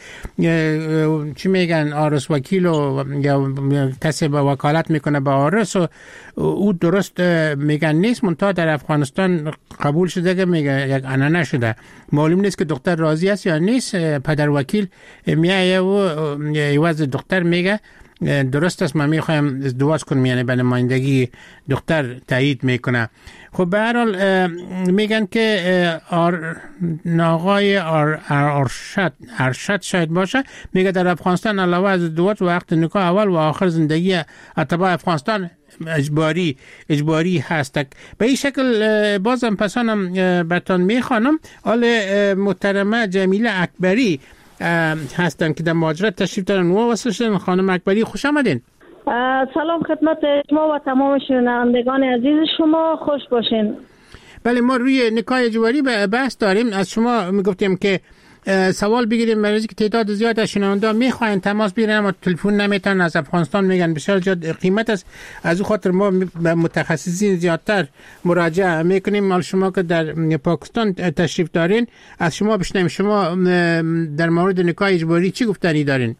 چی میگن عارس وکیل و یا کسی به وکالت میکنه به عارس و او درست میگن نیست، منتها در افغانستان قبول شده که میگه یک عنعنه شده. معلوم نیست که دختر راضی است یا نیست. پدر وکیل میایه و عوض دختر میگه درست است من میخوایم ازدواج کنم، یعنی به نمایندگی دختر تایید میکنه. خب به هر حال میگن که آر ناقای آر ارشد ارشد شاید باشه، میگه در افغانستان علاوه از ازدواج و وقت نکاح اول و آخر زندگی اتباع افغانستان اجباری اجباری هست. به این شکل بازم پسانم برتان میخوانم. آل محترمه جمیله اکبری هستن که در مهاجرت تشریف دارن و واسه خانم اکبری خوش آمدین. سلام خدمت شما و تمام شنوندگان عزیز شما، خوش باشین. بله ما روی نکاح اجباری بحث داریم. از شما میگفتیم که سوال بگیریم برای که تعداد زیاد از شنونده میخواین تماس بگیرن اما تلفن نمیتونن، از افغانستان میگن بسیار زیاد قیمت است. از او خاطر ما به متخصصین زیادتر مراجعه میکنیم. مال شما که در پاکستان تشریف دارین از شما بشنویم. شما در مورد نکاح اجباری چی گفتنی دارین؟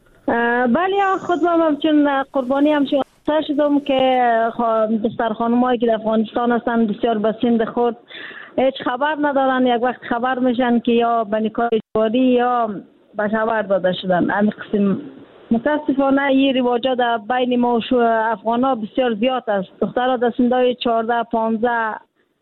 بله خود من چون قربانی هم شدم که بستر خانمایی که در افغانستان هستن بسیار به سن خود هیچ خبر ندارن، یک وقت خبر میشن که یا به نکاح اجباری یا به خبر داده شدن. همین قسم متاسفانه این رواجات در بین ما و افغانا بسیار زیاد است. دخترها در سنهای چهارده پانزده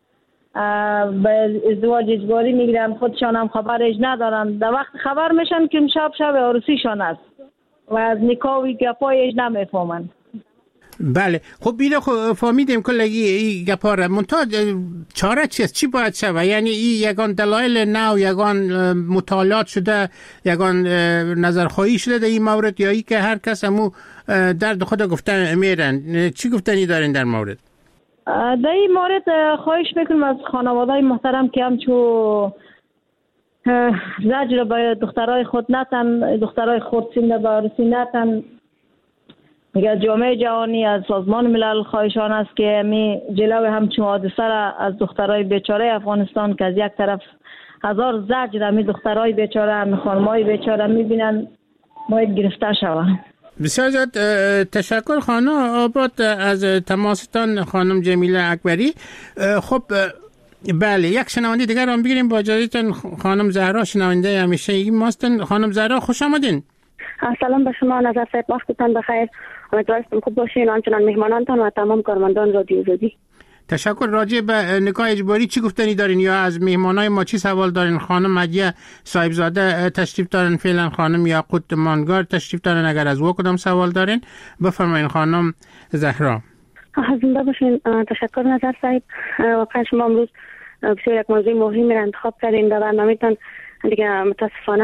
به ازدواج اجباری میگیرن، خودشان هم خبرش ندارن. در وقت خبر میشن که شب شب عروسیشان است و از نکاح و گپایش نمیفهمن. بله خب بیره خب فهمیدیم کلگی این گپا را، منتها چاره چیست؟ چی باید شود؟ یعنی این یگان دلایل نو، یگان مطالعات شده، یگان نظرخواهی شده در این مورد، یا ای که هر کس همو درد خود گفتن میرن؟ چی گفتنی دارین در مورد؟ در این مورد خواهش میکنم از خانواده‌های محترم که همچو زجر به دخترای خود نتن، دخترای خود سینه به عروسی نتن. میگه جامعه جهانی از سازمان ملل خواهشان است که می جلو همچون حادثه را از دخترای بیچاره افغانستان که از یک طرف هزار زجر می دخترای بیچاره هم خانمای بیچاره میبینن باید گرفته شوند. بسیار زیاد تشکر خانم آباد از تماستان خانم جمیله اکبری. خب بله، یک شنونده دیگر هم بگیریم با اجازهتون. خانم زهرا شنونده همیشه این ماستن. خانم زهرا خوش آمدین. سلام به شما، نظر صاحب، وقتتان بخیر. امیدوارم خوب باشین، آنچنان مهمانانتان و تمام کارمندان رادیو آزادی. تشکر. راجع به نکاح اجباری چی گفتنی دارین یا از مهمانای ما چی سوال دارین؟ خانم مدیه صاحبزاده تشریف دارن فعلا، خانم یاقوت مانگار تشریف دارن. اگر از او کدام سوال دارین بفرمایین خانم زهرا. زنده باشین. تشکر نظر صاحب. واقعا شما امروز بسیار یک موضوع مهمی را انتخاب کردین در برنامه‌تان. دیگه متاسفانه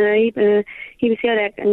این بسیار یک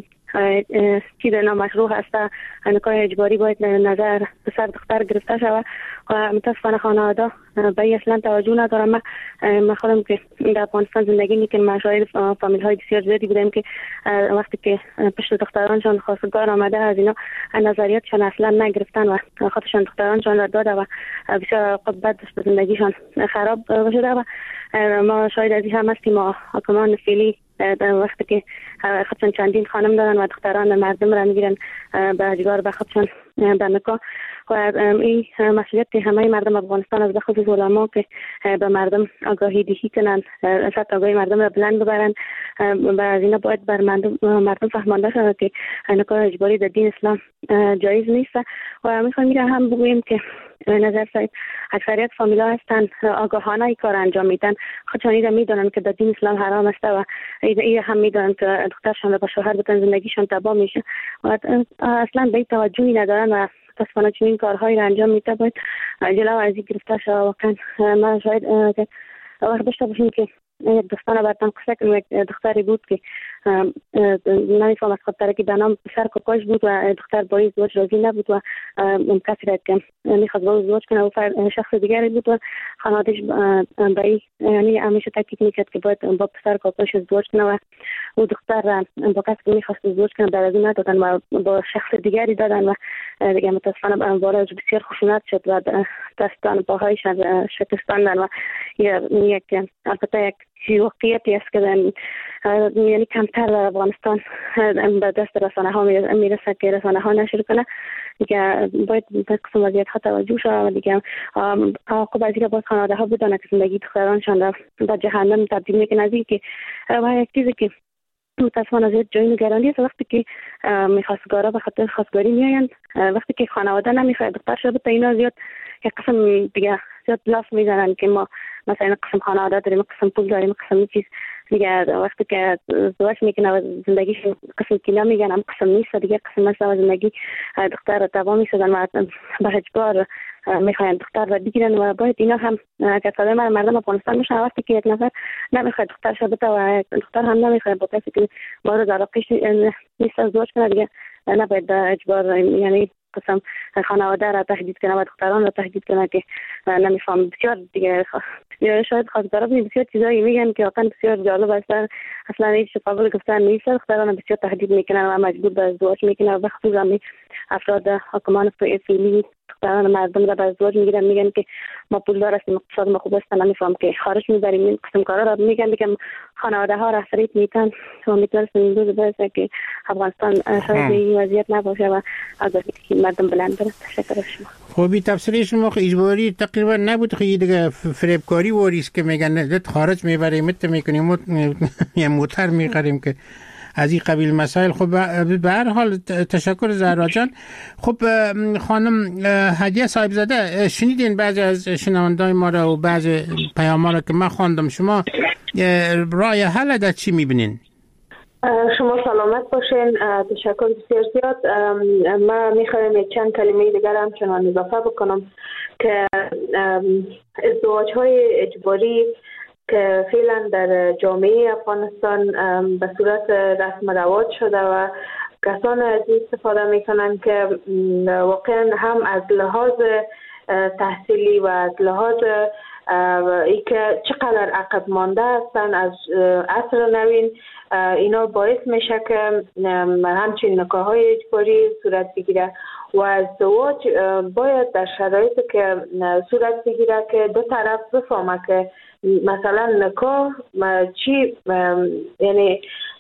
چیز نامشروع هست. نکاح اجباری باید نظر پسر دختر گرفته شود و متاسفانه خانواده به این اصلا توجه ندارم. من من خودم که در افغانستان زندگی میکنم، من شاهد فامیل های بسیار زیادی بودم که وقتی که پشت دخترانشان خواستگار آمده از اینا نظریاتشان اصلا نگرفتن و خودشان دخترانشان را داده و بسیار عواقب بد به زندگیشان خراب شده و ما شاهد از این هم هستیم. ما حکمان فعلی در وقتی که خودشان چندین خانم دارن و دختران مردم را میگیرن به اجبار به خودشان در نکاح و این مسئولیت همه مردم افغانستان از بخصوص علما که به مردم آگاهی دهی کنند، سطح آگاهی مردم را بلند ببرند و از اینا باید بر مردم, مردم فهمانده شود که نکاح اجباری در دین اسلام جایز نیست. و میخوایم میره هم بگوییم که نظر صاحب اکثریت فامیلا هستند آگاهانه ای کار انجام میدن، خودشان ایده میدونن که در دین اسلام حرام است و ایده هم میدونن که دخترشان را با شوهر بتن زندگیشان تباه میشه و اصلا به این توجهی ندارن و متاسفانه چون این کارهایی را انجام میده باید جلو از این گرفته شود. واقعا ما شاید وقت داشته باشیم که یک دوستان براتون قصه کنم. یک دختری بود که نمیفهم از خاطر که به نام پسر کوکاش بود و دختر با ازدواج راضی نبود و کسی را که میخواست با ازدواج کنه و شخص دیگری بود و خانواده‌اش به این یعنی همیشه تاکید میکرد که باید با پسر کوکاش ازدواج کنه و او دختر با کسی که میخواست ازدواج کنه در از این ندادن و با شخص دیگری دادن و دیگه متاسفانه بالا بسیار خشونت شد و دستان پاهایش شکستاندن و یک البته یک واقعیتی است که یعنی کمتر در افغانستان به دست رسانه ها میرسه که رسانه ها نشر کنه. دیگه باید به قسم وضعیت ها توجه شود و دیگه عواقب از این باید خانواده ها بدانه که زندگی دخترانشان را به جهنم تبدیل میکنه. از این که و یک چیزی که متاسفانه زیاد جای نگرانی است وقتی که میخواستگارا به خاطر خواستگاری میآیند، وقتی که خانواده نمیخواد دختر شده تا اینا زیاد یک قسم دیگه زیاد لاف میزنن که ما مثلا قسم خانواده داریم، قسم پول داریم، قسم چیز دیگه. وقتی که ازدواج میکنه و زندگیش قسم کینا میگن هم قسم نیست دیگه، قسم مثلا زندگی دختر را تباه میسازن و به اجبار میخواین دختر را بگیرن و باید اینا هم که صدای مردم افغانستان میشن. وقتی که یک نفر نمیخواد دختر شده و دختر هم نمیخواد با کسی که مورد علاقهش نیست ازدواج کنه دیگه نباید اجبار یعنی قسم خانواده را تهدید کنه و دختران را تهدید کنه که نمیفهم. بسیار دیگه شاید خواستگارا بسیار چیزایی میگن که واقعا بسیار جالب است، اصلا هیچ قابل گفتن نیست. دختران بسیار تهدید میکنن و مجبور به ازدواج میکنن و بخصوص همین افراد حکمان فعلی دختران مردم را به ازدواج میگیرن، میگن که ما پولدار هستیم، اقتصاد ما خوب است، نمیفهم که خارج میبریم. این قسم کارا را میگن که خانواده ها را فریب میتن و میتونن این روز برسه که افغانستان شاید این وضعیت نباشه و آگاهی مردم بلند بره. تشکر شما. خب این تفسیر شما اجباری تقریبا نبود، خیلی دیگه فریبکاری وریست که میگن دت خارج میبریم مت میکنیم یه موتر میخریم که از این قبیل مسائل. خب به هر حال تشکر زهرا جان. خب خانم هدیه صاحبزاده شنیدین بعضی از شنوندای ما را و بعضی پیام را که من خواندم، شما راه حل در چی میبینین؟ شما سلامت باشین. تشکر بسیار زیاد. من میخوایم یک چند کلمه دیگر هم چنان اضافه بکنم که ازدواج های اجباری که فعلا در جامعه افغانستان به صورت رسم رواج شده و کسان از این استفاده میکنن که واقعا هم از لحاظ تحصیلی و از لحاظ ای که چقدر عقب مانده هستن از عصر نوین، اینا باعث میشه که همچین نکاح‌های اجباری صورت بگیره و ازدواج باید در شرایطی که صورت بگیره که دو طرف بفهمه که مثلا نکاح چی، یعنی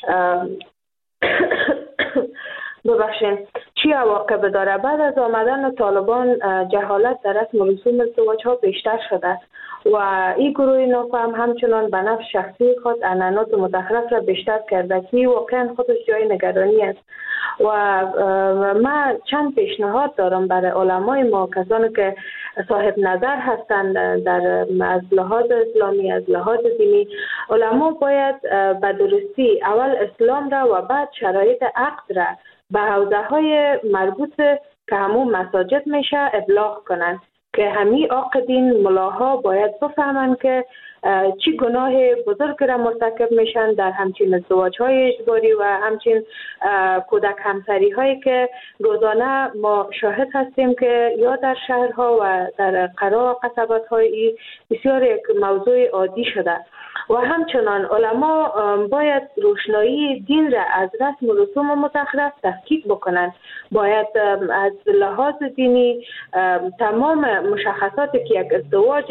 ببخشین چی عواقب داره. بعد از آمدن طالبان جهالت در رسم و رسوم ازدواج ها بیشتر شده و این گروه نافهم همچنان به نفع شخصی خود عنعنات متخلف را بیشتر کرده که واقعا خودش جای نگرانی است. و ما چند پیشنهاد دارم برای علمای ما، کسانی که صاحب نظر هستند در از لحاظ اسلامی، از لحاظ دینی. علما باید به درستی اول اسلام را و بعد شرایط عقد را به حوزه های مربوط که همون مساجد میشه ابلاغ کنن که همین عاقدین ملاها باید بفهمن که چی گناه بزرگ را مرتکب میشن در همچین ازدواج های اجباری و همچین کودک همسری هایی که روزانه ما شاهد هستیم که یا در شهرها و در قرا و قصبت های بسیار یک موضوع عادی شده. و همچنان علما باید روشنایی دین را از رسم و رسوم متخلف تفکیک بکنند. باید از لحاظ دینی تمام مشخصاتی که یک ازدواج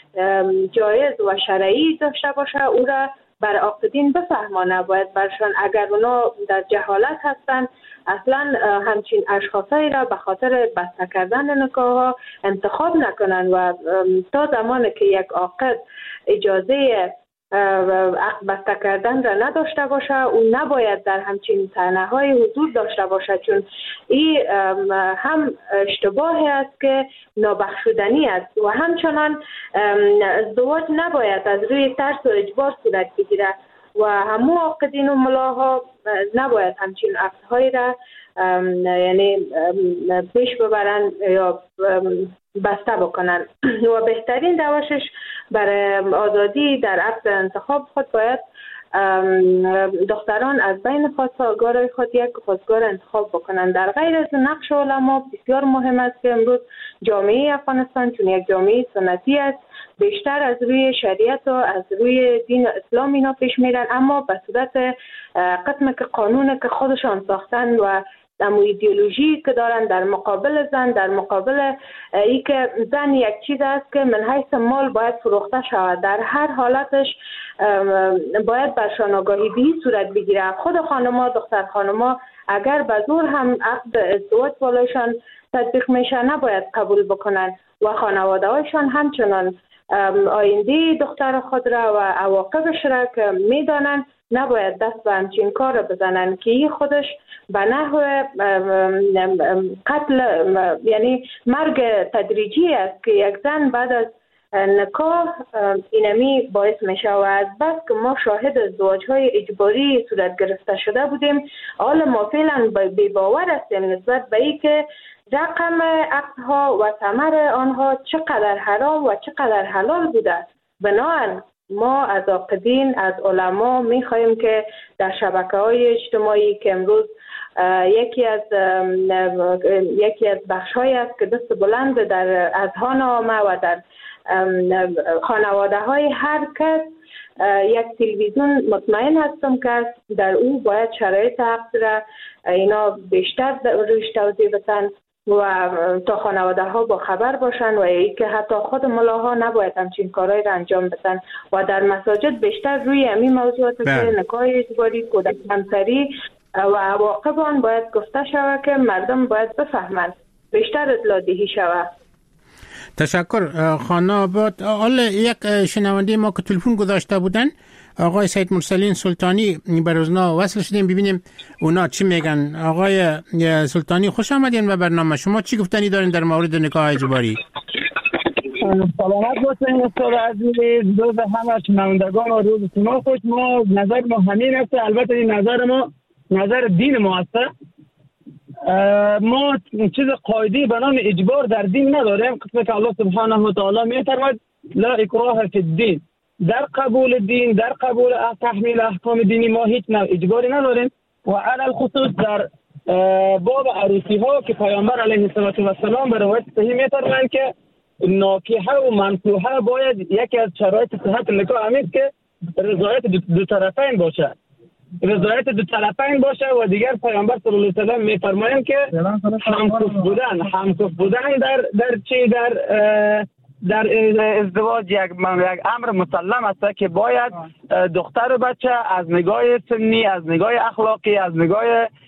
جایز و شرعی داشته باشه او را بر عاقدین بفهمانه. باید برشان اگر اونا در جهالت هستند اصلا همچین اشخاصی را به خاطر بسته کردن نکاح ها انتخاب نکنن و تا زمانی که یک عاقد اجازه عقد بسته کردن را نداشته باشه او نباید در همچین صحنه های حضور داشته باشه، چون این هم اشتباهی است که نابخشودنی است. و همچنان ازدواج نباید از روی ترس و اجبار صورت بگیره و همو عاقدین و ملاها نباید همچین عقدهای را یعنی پیش ببرن یا بسته بکنن. و بهترین روشش برای آزادی در عقد انتخاب خود باید دختران از بین خواستگارای خود یک خواستگار انتخاب بکنن. در غیر از نقش علما بسیار مهم است که امروز جامعه افغانستان چون یک جامعه سنتی است بیشتر از روی شریعت و از روی دین اسلام اینا پیش میرن، اما به صورت قسم که قانون که خودشان ساختن و اما ایدئولوژی که دارن در مقابل زن، در مقابل ای که زن یک چیز است که من حیث مال باید فروخته شود، در هر حالتش باید برشان آگاهی به صورت بگیره. خود خانما، دختر خانما اگر به زور هم عقد ازدواج بالایشان تطبیق میشه نباید قبول بکنن و خانواده هایشان همچنان آینده دختر خود را و عواقبش را که میدانن نباید دست به همچین کار را بزنن که این خودش به نحو قتل یعنی مرگ تدریجی است که یک زن بعد از نکاح اینمی باعث میشه. و از بس که ما شاهد ازدواج های اجباری صورت گرفته شده بودیم حال ما فعلا بی باور هستیم نسبت به ای که رقم عقدها و ثمر آنها چقدر حرام و چقدر حلال بوده. بنابراین ما از عاقدین، از علما میخواهیم که در شبکه‌های اجتماعی که امروز یکی از یکی از بخش‌هایی است که دست بلند در اذهان عامه و در خانواده‌های هر کس یک تلویزیون مطمئن هستم که در او باید شرایط عقد را اینا بیشتر روش توضیح بدن و تا خانواده ها با خبر باشن و ای که حتی خود ملاها نباید همچین کارهای را انجام بدن و در مساجد بیشتر روی همین موضوعات که نکاح اجباری، کودک همسری و عواقب آن باید گفته شود که مردم باید بفهمند، بیشتر اطلاع دهی شود. تشکر خانم آباد. حالا یک شنونده ما که تلفن گذاشته بودن آقای سید مرسلین سلطانی بر اونا وصل شدیم ببینیم اونا چی میگن. آقای سلطانی خوش آمدین به برنامه. شما چی گفتنی دارین در مورد نکاح اجباری؟ سلامت باشین استاد عزیز، روز همه شنوندگان و روز شما خوش. ما نظر ما همین است، البته این نظر ما نظر دین ما است. ما چیز قاعده به نام اجبار در دین نداریم. قسمت که الله سبحانه و تعالی می‌فرماید لا اکراه فی الدین، در قبول دین، در قبول تحمیل احکام دینی ما هیچ نوع اجباری نداریم. و علی الخصوص در باب عروسی ها که پیامبر علیه السلام به روایت صحیح می‌فرمایند که ناکحه و منکوحه باید یکی از شرایط صحت نکاح همیست که رضایت دو, دو طرفین باشه، رضایت دو طرفین باشه. و دیگر پیامبر صلی الله علیه و سلم میفرمایند که همکف بودن همکف بودن در در چی در در ازدواج یک یک امر مسلم است که باید دختر و بچه از نگاه سنی، از نگاه اخلاقی، از نگاه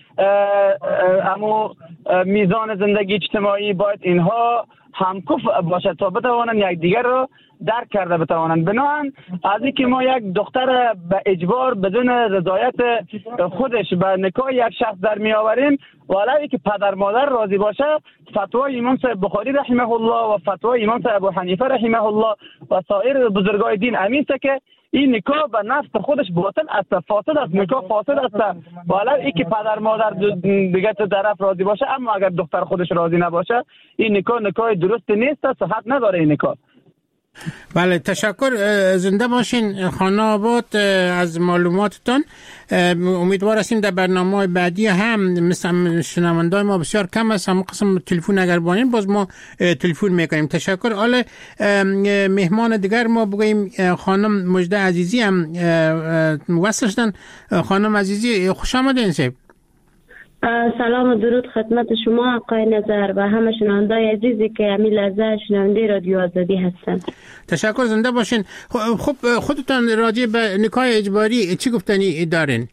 امو میزان زندگی اجتماعی باید اینها همکف باشه تا بتوانند یک دیگر رو درک کرده بتوانند. بنابراین از اینکه ما یک دختر به اجبار بدون رضایت خودش به نکاح یک شخص در می آوریم، ولی که پدر مادر راضی باشه، فتوای امام صاحب بخاری رحمه الله و فتوای امام صاحب ابو حنیفه رحمه الله و سایر بزرگای دین امیسته که این نکاح به نفس خودش باطل است، فاسد است، نکاح فاسد است. ولی اینکه پدر مادر دیگه طرف راضی باشه، اما اگر دختر خودش راضی نباشه این نکاح نکاح درست نیست، صحت نداره این نکاح. بله، تشکر. زنده باشین خانم آباد از معلوماتتان. امیدوار هستیم در برنامه بعدی هم مثل شنوندای ما بسیار کم است، هم قسم تلفن اگر بانیم باز ما تلفن میکنیم. تشکر. حالا مهمان دیگر ما بگوییم خانم مجده عزیزی هم وصل شدن. خانم عزیزی خوش آمدین. سیب سلام و درود خدمت شما آقای نظر و همه شنوندای عزیزی که همین لحظه شنونده رادیو آزادی هستن. تشکر، زنده باشین. خب خودتان راجع به نکاح اجباری چی گفتنی دارین؟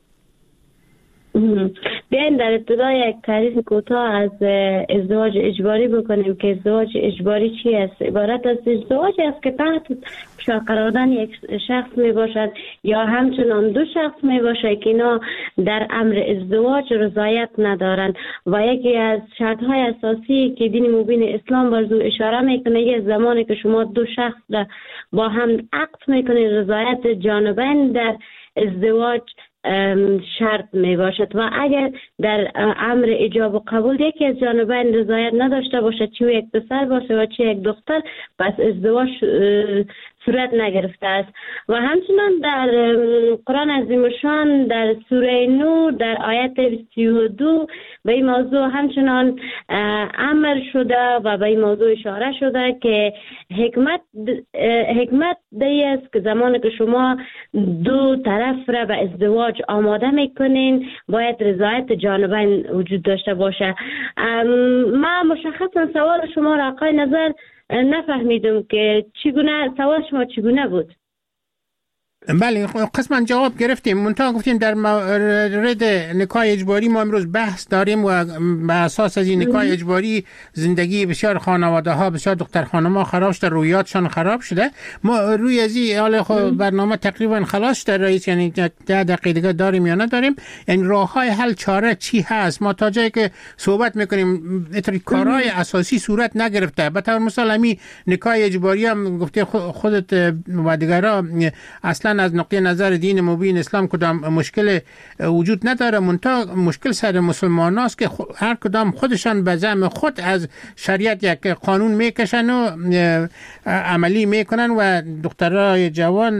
بیاین در ابتدا یک تعریف کوتاه از ازدواج اجباری بکنیم که ازدواج اجباری چی است. عبارت از ازدواج است که تحت فشار قرار دادن یک شخص می باشد یا همچنان دو شخص می باشد که اینا در امر ازدواج رضایت ندارند و یکی از شرط های اساسی که دین مبین اسلام بر او اشاره میکنه یه زمانی که شما دو شخص با هم عقد میکنید رضایت جانبین در ازدواج شرط می باشد و اگر در امر ایجاب و قبول یکی از جانبین رضایت نداشته باشد، چه یک پسر باشه و چه یک دختر، پس ازدواج صورت نگرفته است. و همچنان در قرآن عظیم الشان در سوره نور در آیت سی و دو به این موضوع همچنان امر شده و به این موضوع اشاره شده که حکمت حکمت دی است که زمانی که شما دو طرف را به ازدواج آماده میکنین باید رضایت جانبین وجود داشته باشه. ما مشخصا سوال شما را آقای نظر نفهمیدم که چگونه سوال شما چگونه بود؟ بله، قسما جواب گرفتیم. منتها گفتیم در مورد نکاح اجباری ما امروز بحث داریم و به اساس از این نکاح اجباری زندگی بسیار خانواده ها، بسیار دختر خانم ها خراب شده، رویاتشان خراب شده. ما روی از این حال برنامه تقریبا خلاص در رئیس، یعنی ده دقیقه دیگه داریم یا نداریم، یعنی راه های حل چاره چی هست. ما تا جایی که صحبت میکنیم اتری کارهای اساسی صورت نگرفته. به طور مثال همین نکاح اجباری هم گفته خودت و دیگرها اصلا از نقطه نظر دین مبین اسلام کدام مشکل وجود نداره، منتها مشکل سر مسلمان هاست که هر کدام خودشان به زعم خود از شریعت یک قانون میکشن و عملی میکنن و دخترای جوان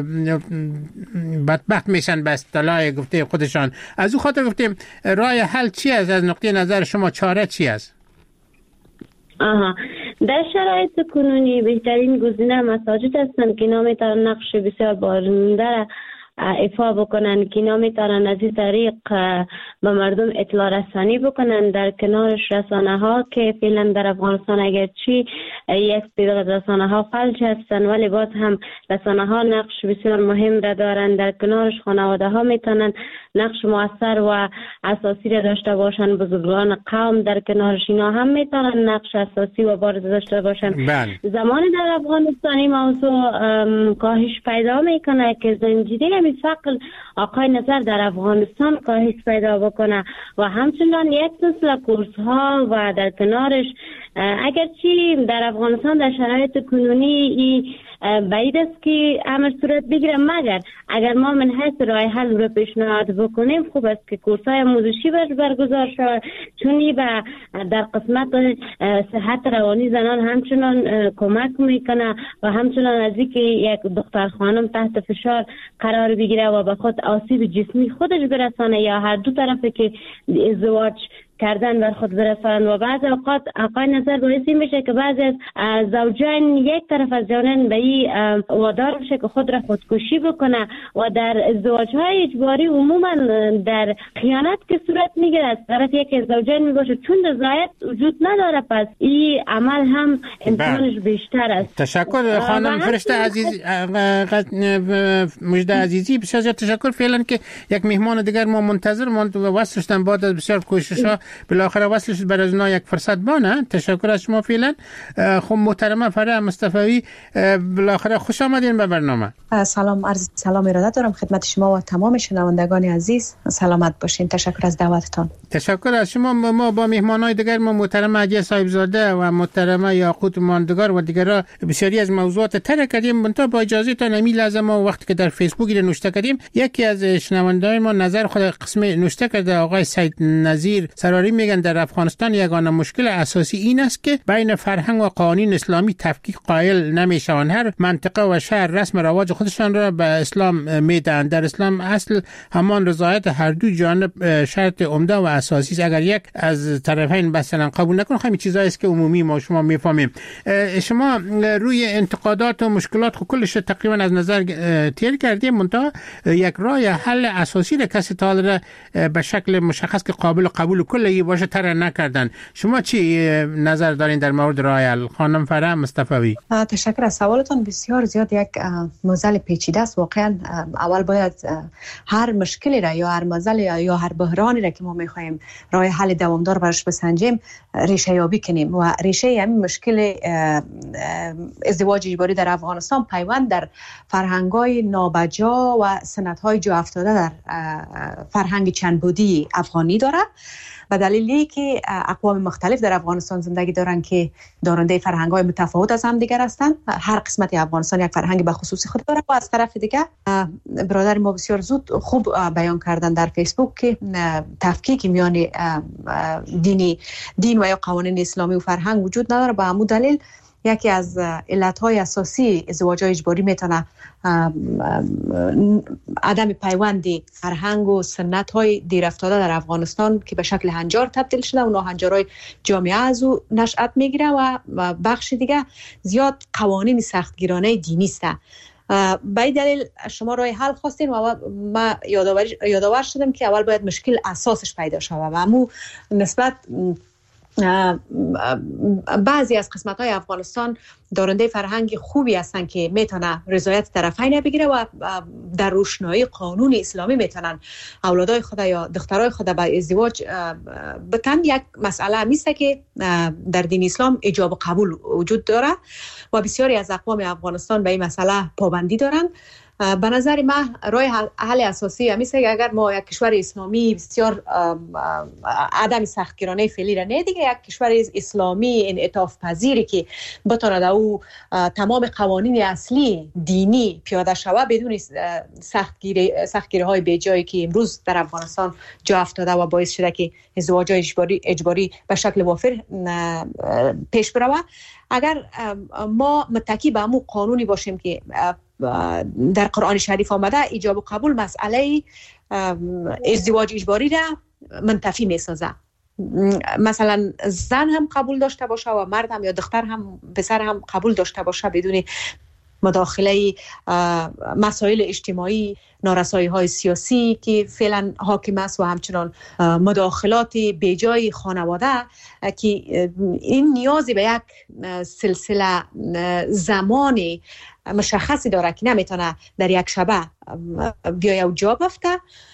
بدبخت میشن به اصطلاح گفته خودشان. از او خاطر گفتیم راه حل چی است؟ از نقطه نظر شما چاره چی است؟ آها، در شرایط کنونی بهترین گزینه مساجد هستند که اینا میتونن نقش بسیار بارنده ایفا بکنن، که اینا میتونن از این طریق به مردم اطلاع رسانی بکنن. در کنارش رسانه ها که فعلا در افغانستان اگرچی یک تعداد رسانه ها فلج هستن ولی باز هم رسانه ها نقش بسیار مهم را دارن. در کنارش خانواده ها میتونن نقش مؤثر و اساسی را داشته باشن. بزرگان قوم در کنارش اینا هم میتونن نقش اساسی و بارز داشته باشن. زمانی در افغانستان این موضوع کاهش پیدا میکنه که زنجیره می فقر آقای نظر در افغانستان کاهش پیدا بکنه و همچنان یک سلسله کورس ها و در کنارش اگرچه در افغانستان در شرایط کنونی بعید است که امر صورت بگیره، مگر اگر ما من حیث راه حل رو پیشنهاد بکنیم خوب است که کورس های آموزشی برگزار شود، چون به در قسمت صحت روانی زنان همچنان کمک میکنه و همچنان از اینکه یک دختر خانم تحت فشار قرار بگیره و به خود آسیب جسمی خودش برسانه یا هر دو طرفی که ازدواج کردن بر خود برسانند و بعض اوقات آقای نظر باعث میشه که بعضی از زوجین یک طرف از جانن به این وادار میشه که خود را خودکشی بکنه و در ازدواج‌های اجباری عموما در خیانت که صورت میگیره از طرف یک از زوجین میباشه، چون رضایت وجود نداره پس این عمل هم امکانش بیشتر است. تشکر خانم فرشته عزیز مجده عزیزی، بسیار زیاد تشکر. فعلا که یک مهمان دیگر ما منتظر ماند و وصل شدن بعد از بسیار کوشش‌ها بالاخره وصل شد برای اونا یک فرصت بانه. تشکر از شما. فعلا خب محترمه فرح مصطفی بالاخره خوش آمدین به برنامه. سلام، عرض سلام ارادت دارم خدمت شما و تمام شنوندگان عزیز. سلامت باشین. تشکر از دعوتتان. تشکر از شما. ما با مهمانای دیگر ما محترمه عجیه صاحبزاده و محترمه یاقوت ماندگار و دیگرها بسیاری از موضوعات طرح کردیم. منتها با اجازه تان امی لازم ما وقتی که در فیسبوک رو نوشته کردیم، یکی از شنوندگان ما نظر خود قسم نوشته کرده. آقای سید نظیر سراری میگن در افغانستان یگانه مشکل اساسی این است که بین فرهنگ و قوانین اسلامی تفکیک قائل نمیشوند. هر منطقه و شهر رسم رواج خودشان را به اسلام میدهند. در اسلام اصل همان رضایت هر دو جانب شرط عمده و اساسی است. اگر یک از طرفین مثلا قبول نکنه، همین چیزایی است که عمومی ما شما میفهمیم. شما روی انتقادات و مشکلات خود کلش تقریبا از نظر تیر کردیم، منتها یک راه حل اساسی را کسی تا به شکل مشخص که قابل قبول کلی باشه طرح نکردن. شما چی نظر دارین در مورد راه حل؟ خانم فرح مصطفی. تشکر از سوالتون. بسیار زیاد یک موضوع پیچیده است. واقعا اول باید هر مشکلی را یا هر موضوع یا هر بحرانی را که ما میخوایم راه حل دوامدار براش بسنجیم ریشه یابی کنیم و ریشه همین مشکل ازدواج اجباری در افغانستان پیوند در فرهنگ‌های نابجا و سنت‌های جا افتاده در فرهنگ چند بودی افغانی داره، به دلیلی که اقوام مختلف در افغانستان زندگی دارن که دارنده فرهنگ‌های متفاوت از هم دیگر هستند. هر قسمت افغانستان یک فرهنگ به خصوصی خود داره و از طرف دیگه برادر ما بسیار زود خوب بیان کردن در فیسبوک که تفکیک میان دینی دین و یا قوانین اسلامی و فرهنگ وجود نداره. به همون دلیل یکی از علتهای اساسی ازدواج اجباری میتونه عدم پیوند فرهنگ و سنت های دیر افتاده در افغانستان که به شکل هنجار تبدیل شده و هنجارهای جامعه از او نشأت میگیره و بخش دیگه زیاد قوانین سختگیرانه دینی است. به این دلیل شما راه حل خواستین و ما یادآور شدم که اول باید مشکل اساسش پیدا شود و همون نسبت بعضی از قسمت‌های افغانستان دارنده فرهنگ خوبی هستن که میتونه رضایت طرفین بگیره و در روشنایی قانون اسلامی میتونن اولادای خود یا دخترای خود به ازدواج بتن. یک مسئله همیسته که در دین اسلام ایجاب و قبول وجود داره و بسیاری از اقوام افغانستان به این مسئله پابندی دارن. به نظر من راه حل اساسی همیشه که اگر ما یک کشور اسلامی بسیار عدم سختگیرانه فعلی را نه دیگه یک کشور اسلامی انعطاف پذیری که بتونه در او تمام قوانین اصلی دینی پیاده شود بدون سختگیری سختگیری های بیجایی که امروز در افغانستان جا افتاده و باعث شده که ازدواج اجباری اجباری به شکل وافر پیش بره. اگر ما متکی به همون قانونی باشیم که در قرآن شریف آمده ایجاب و قبول مسئله ازدواج اجباری را منتفی می سازه، مثلا زن هم قبول داشته باشه و مرد هم یا دختر هم پسر هم قبول داشته باشه بدون مداخله مسائل اجتماعی، نارسایی های سیاسی که فعلا حاکم است و همچنان مداخلات بیجای خانواده که این نیازی به یک سلسله زمانی مشخصی داره که نمیتونه در یک شبه بیایه و جا بفته.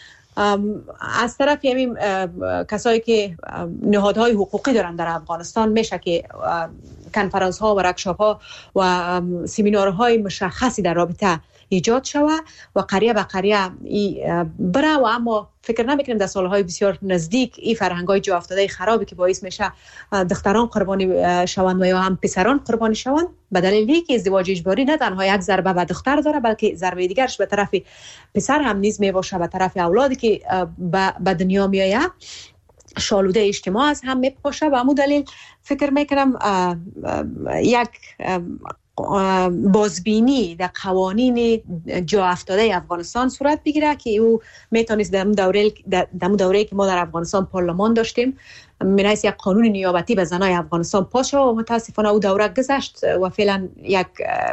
از طرف همین کسایی که نهادهای حقوقی دارن در افغانستان میشه که کنفرانس ها و ورکشاپ ها و سمینارهای مشخصی در رابطه ایجاد شوه و قریه به قریه بره و اما فکر نمیکنیم در سالهای بسیار نزدیک این فرهنگ‌های جا افتاده خرابی که باعث میشه دختران قربانی شوند و یا هم پسران قربانی شوند به دلیلی که ازدواج اجباری نه تنها یک ضربه به دختر داره بلکه ضربه دیگرش به طرف پسر هم نیز میباشه، به طرف اولادی که به دنیا میآید شالوده اجتماع از هم میپاشه. و همون دلیل فکر میکنم یک بازبینی در قوانین جا افتاده افغانستان صورت بگیره که او میتونست در دوره در دوره که ما در افغانستان پارلمان داشتیم منایس یک قانون نیابتی به زنای افغانستان پاس شد و متاسفانه او دوره گذشت و فعلا یک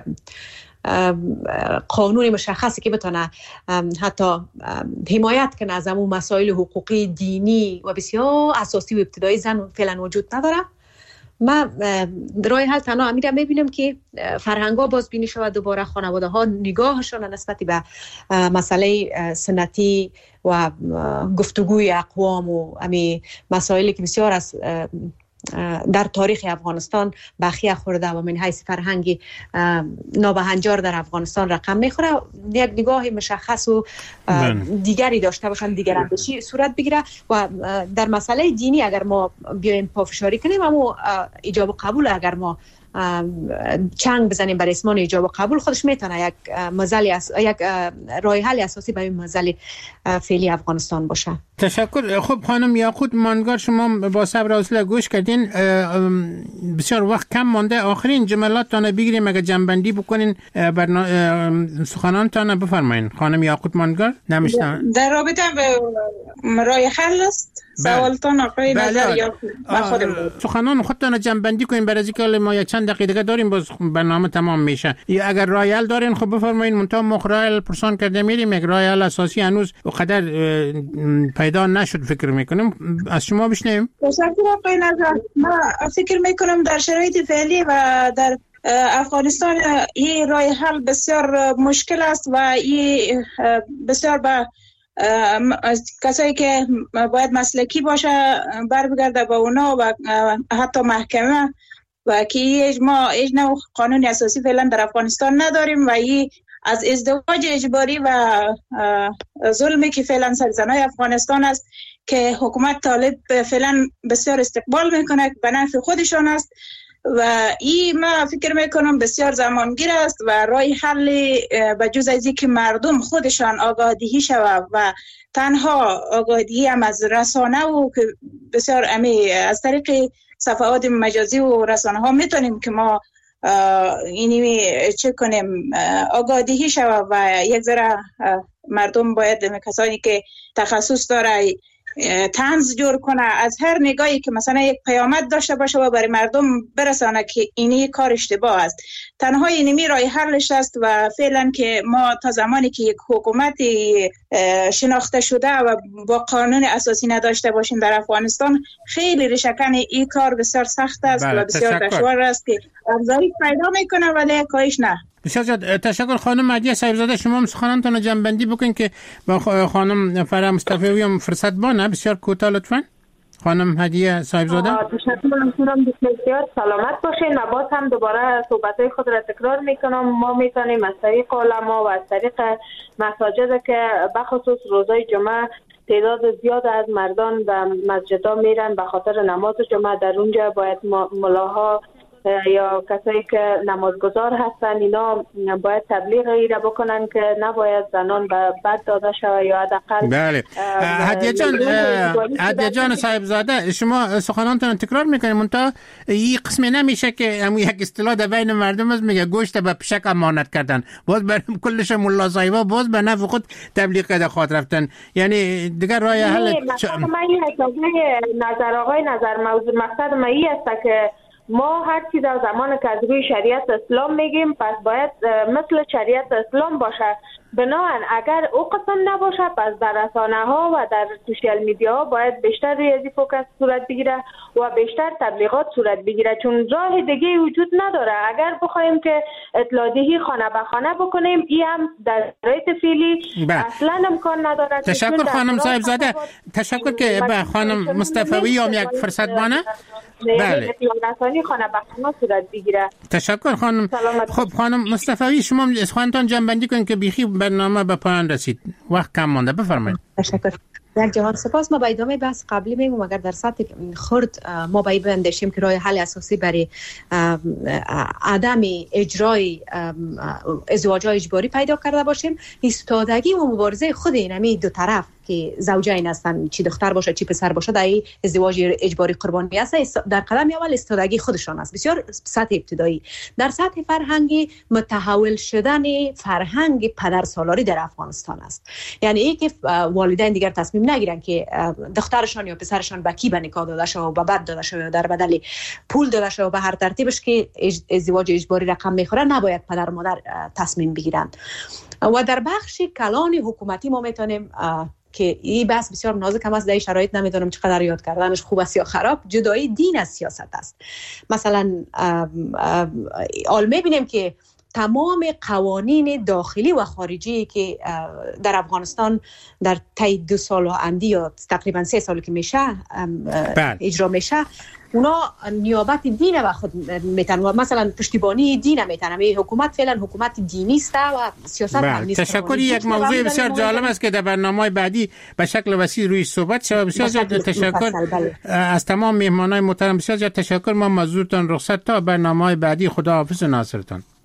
قانون مشخصی که بتونه حتی حمایت کنه از اون مسائل حقوقی دینی و بسیار اساسی و ابتدایی زن فعلا وجود نداره. ما راه حل تنها امیرم میبینم که فرهنگ‌ها بازبینی شود، دوباره خانواده ها نگاهشون نسبت به مسئله سنتی و گفتگوی اقوام و امی مسائلی که بسیار از در تاریخ افغانستان بخیه خورده و من حیث فرهنگی نابهنجار در افغانستان رقم میخوره، یک نگاه مشخص و دیگری داشته باشن، دیگر اندیشی صورت بگیره. و در مسئله دینی اگر ما بیایم پافشاری کنیم، اما ایجاب و قبول اگر ما چنگ بزنیم بر اسمان ایجاب و قبول، خودش میتونه یک مزل اس... یک راه حل اساسی برای مزل فعلی افغانستان باشه. تشکر. خب خانم یاقوت ماندگار، شما با صبر و حوصله گوش کردین، بسیار وقت کم مانده، آخرین جملاتتان بگیریم اگر جنبندی بکنین برنا... سخنانتان بفرمایین. خانم یاقوت ماندگار نمیشتم در رابطه به راه حل است سوالتان آقای نظر یاقوت سخنان خودتان جنبندی کنین برای اینکه ما یک چند دقیقه دیگه داریم باز برنامه تمام میشه. یا اگر راه حل دارین خب بفرمایین. منتها ما راه حل پرسان کرده میریم، یک راه حل اساسی هنوز قدر پیدا نشد فکر میکنم. از شما بشنویم. تشکر آقای نظر. ما فکر میکنم در شرایط فعلی و در افغانستان این راه حل بسیار مشکل است و این بسیار با کسایی که باید مسلکی باشه بر بگرده با اونا و حتی محکمه، و که ما هیچ نوع قانون اساسی فعلا در افغانستان نداریم و این از ازدواج اجباری و ظلمی که فعلا سر زنای افغانستان است که حکومت طالب فعلا بسیار استقبال میکنه به نفع خودشان است و این ما فکر میکنم بسیار زمانگیر است و راه حل به جز از اینکه مردم خودشان آگاهی شود و تنها آگاهی هم از رسانه و که بسیار امی از طریق صفحات مجازی و رسانه ها میتونیم که ما اینی چه کنیم آگاهی شود و یک ذره مردم باید کسانی که تخصص داره طنز جور کنه از هر نگاهی که مثلا یک پیامد داشته باشه و برای مردم برسانه که اینی کار اشتباه است. تنها اینمی راه حلش است و فعلا که ما تا زمانی که یک حکومت شناخته شده و با قانون اساسی نداشته باشیم در افغانستان، خیلی ریشه‌کن این کار بسیار سخت است و بسیار دشوار است که افزایش پیدا میکنه ولی کاهش نه. بسیار تشکر. خانم مهدیه صاحبزاده، شما سخنانتان جنبندی بکنین که با خانم فرح مصطفی هم فرصت بانه. بسیار کوتاه لطفاً. خانم هدیه صاحبزاده. تشکر میکنم. بسیار سلامت باشین و باز هم دوباره صحبت‌های خود را تکرار میکنم. ما میتونیم از طریق علما و از طریق مساجد که بخصوص روزهای جمعه تعداد زیاد از مردان به مسجدها میرن به خاطر نماز جمعه، در اونجا باید ملاها یا کسایی که نمازگزار هستن اینا باید تبلیغ ایره بکنن که نباید زنان به بد داده شود یا حداقل. بله. هدیه جان هدیه جان صاحبزاده، شما سخنانتون تکرار میکنید منتها این قسم نمیشه که همون یک اصطلاح در بین مردم است میگه گوشت به پشک امانت کردن، باز بر کلش ملا صاحبا باز به نفع خود تبلیغ کرده خاطر رفتن. یعنی دیگر راه حل نظر آقای نظر موضوع مقصد ما این است که ما هر چی در زمان که از روی شریعت اسلام میگیم پس باید مثل شریعت اسلام باشه. بنابراین اگر او قسم نباشه پس در رسانه ها و در سوشیال میدیا ها باید بیشتر روی ازی فوکس صورت بگیره و بیشتر تبلیغات صورت بگیره، چون راه دیگه وجود نداره. اگر بخوایم که اطلاعیه خانه به خانه بکنیم این هم در شرایط فعلی اصلا امکان نداره. تشکر خانم صاحبزاده. تشکر که به خانم مصطفی هم یک فرصت بانه. بله. خانه به خانه صورت بگیره. تشکر خانم. خب خانم مصطفی شما خودتان جنبندی کنید که بیخی برنامه به پایان رسید، وقت کم مانده. بفرمایید. تشکر. در جهان سپاس. ما با ادامه بحث قبلی میگم اگر در سطح خرد ما باید بندشیم که راه حل اساسی برای عدم اجرای ازدواج اجباری پیدا کرده باشیم، ایستادگی و مبارزه خود اینمی دو طرف که زوجین هستن، چی دختر باشه چی پسر باشه، در ازدواج اجباری قربانی است، در قدم اول استادگی خودشان است. بسیار سطح ابتدایی. در سطح فرهنگی متحول شدن فرهنگ پدر سالاری در افغانستان است. یعنی ای که والدین دیگر تصمیم نگیرن که دخترشان یا پسرشان به کی به نکاح داده شود و به بد داده شود و در بدل پول داده شود به هر ترتیبش که ازدواج اجباری رقم میخوره، نباید پدر و مادر تصمیم بگیرند. و در بخش کلان حکومتی ما میتونیم که این بحث بسیار نازک هم است، در این شرایط نمیدونم چقدر یاد کردنش خوب است یا خراب، جدایی دین از سیاست است. مثلا آل میبینیم که تمام قوانین داخلی و خارجی که در افغانستان در طی دو سال و اندی یا تقریبا سه سالی که میشه اجرا میشه، اونا نیابت دین و خود میتن و مثلا پشتیبانی دین میتن. همین حکومت فعلا حکومت دینی است و سیاست هم نیست. تشکر. یک موضوع بسیار جالب است که در برنامه بعدی به شکل وسیع روی صحبت شود. بسیار زیاد تشکر از تمام مهمانان محترم. بسیار زیاد تشکر. ما مزورتان رخصت تا برنامه بعدی. خدا حافظ ناصرتان.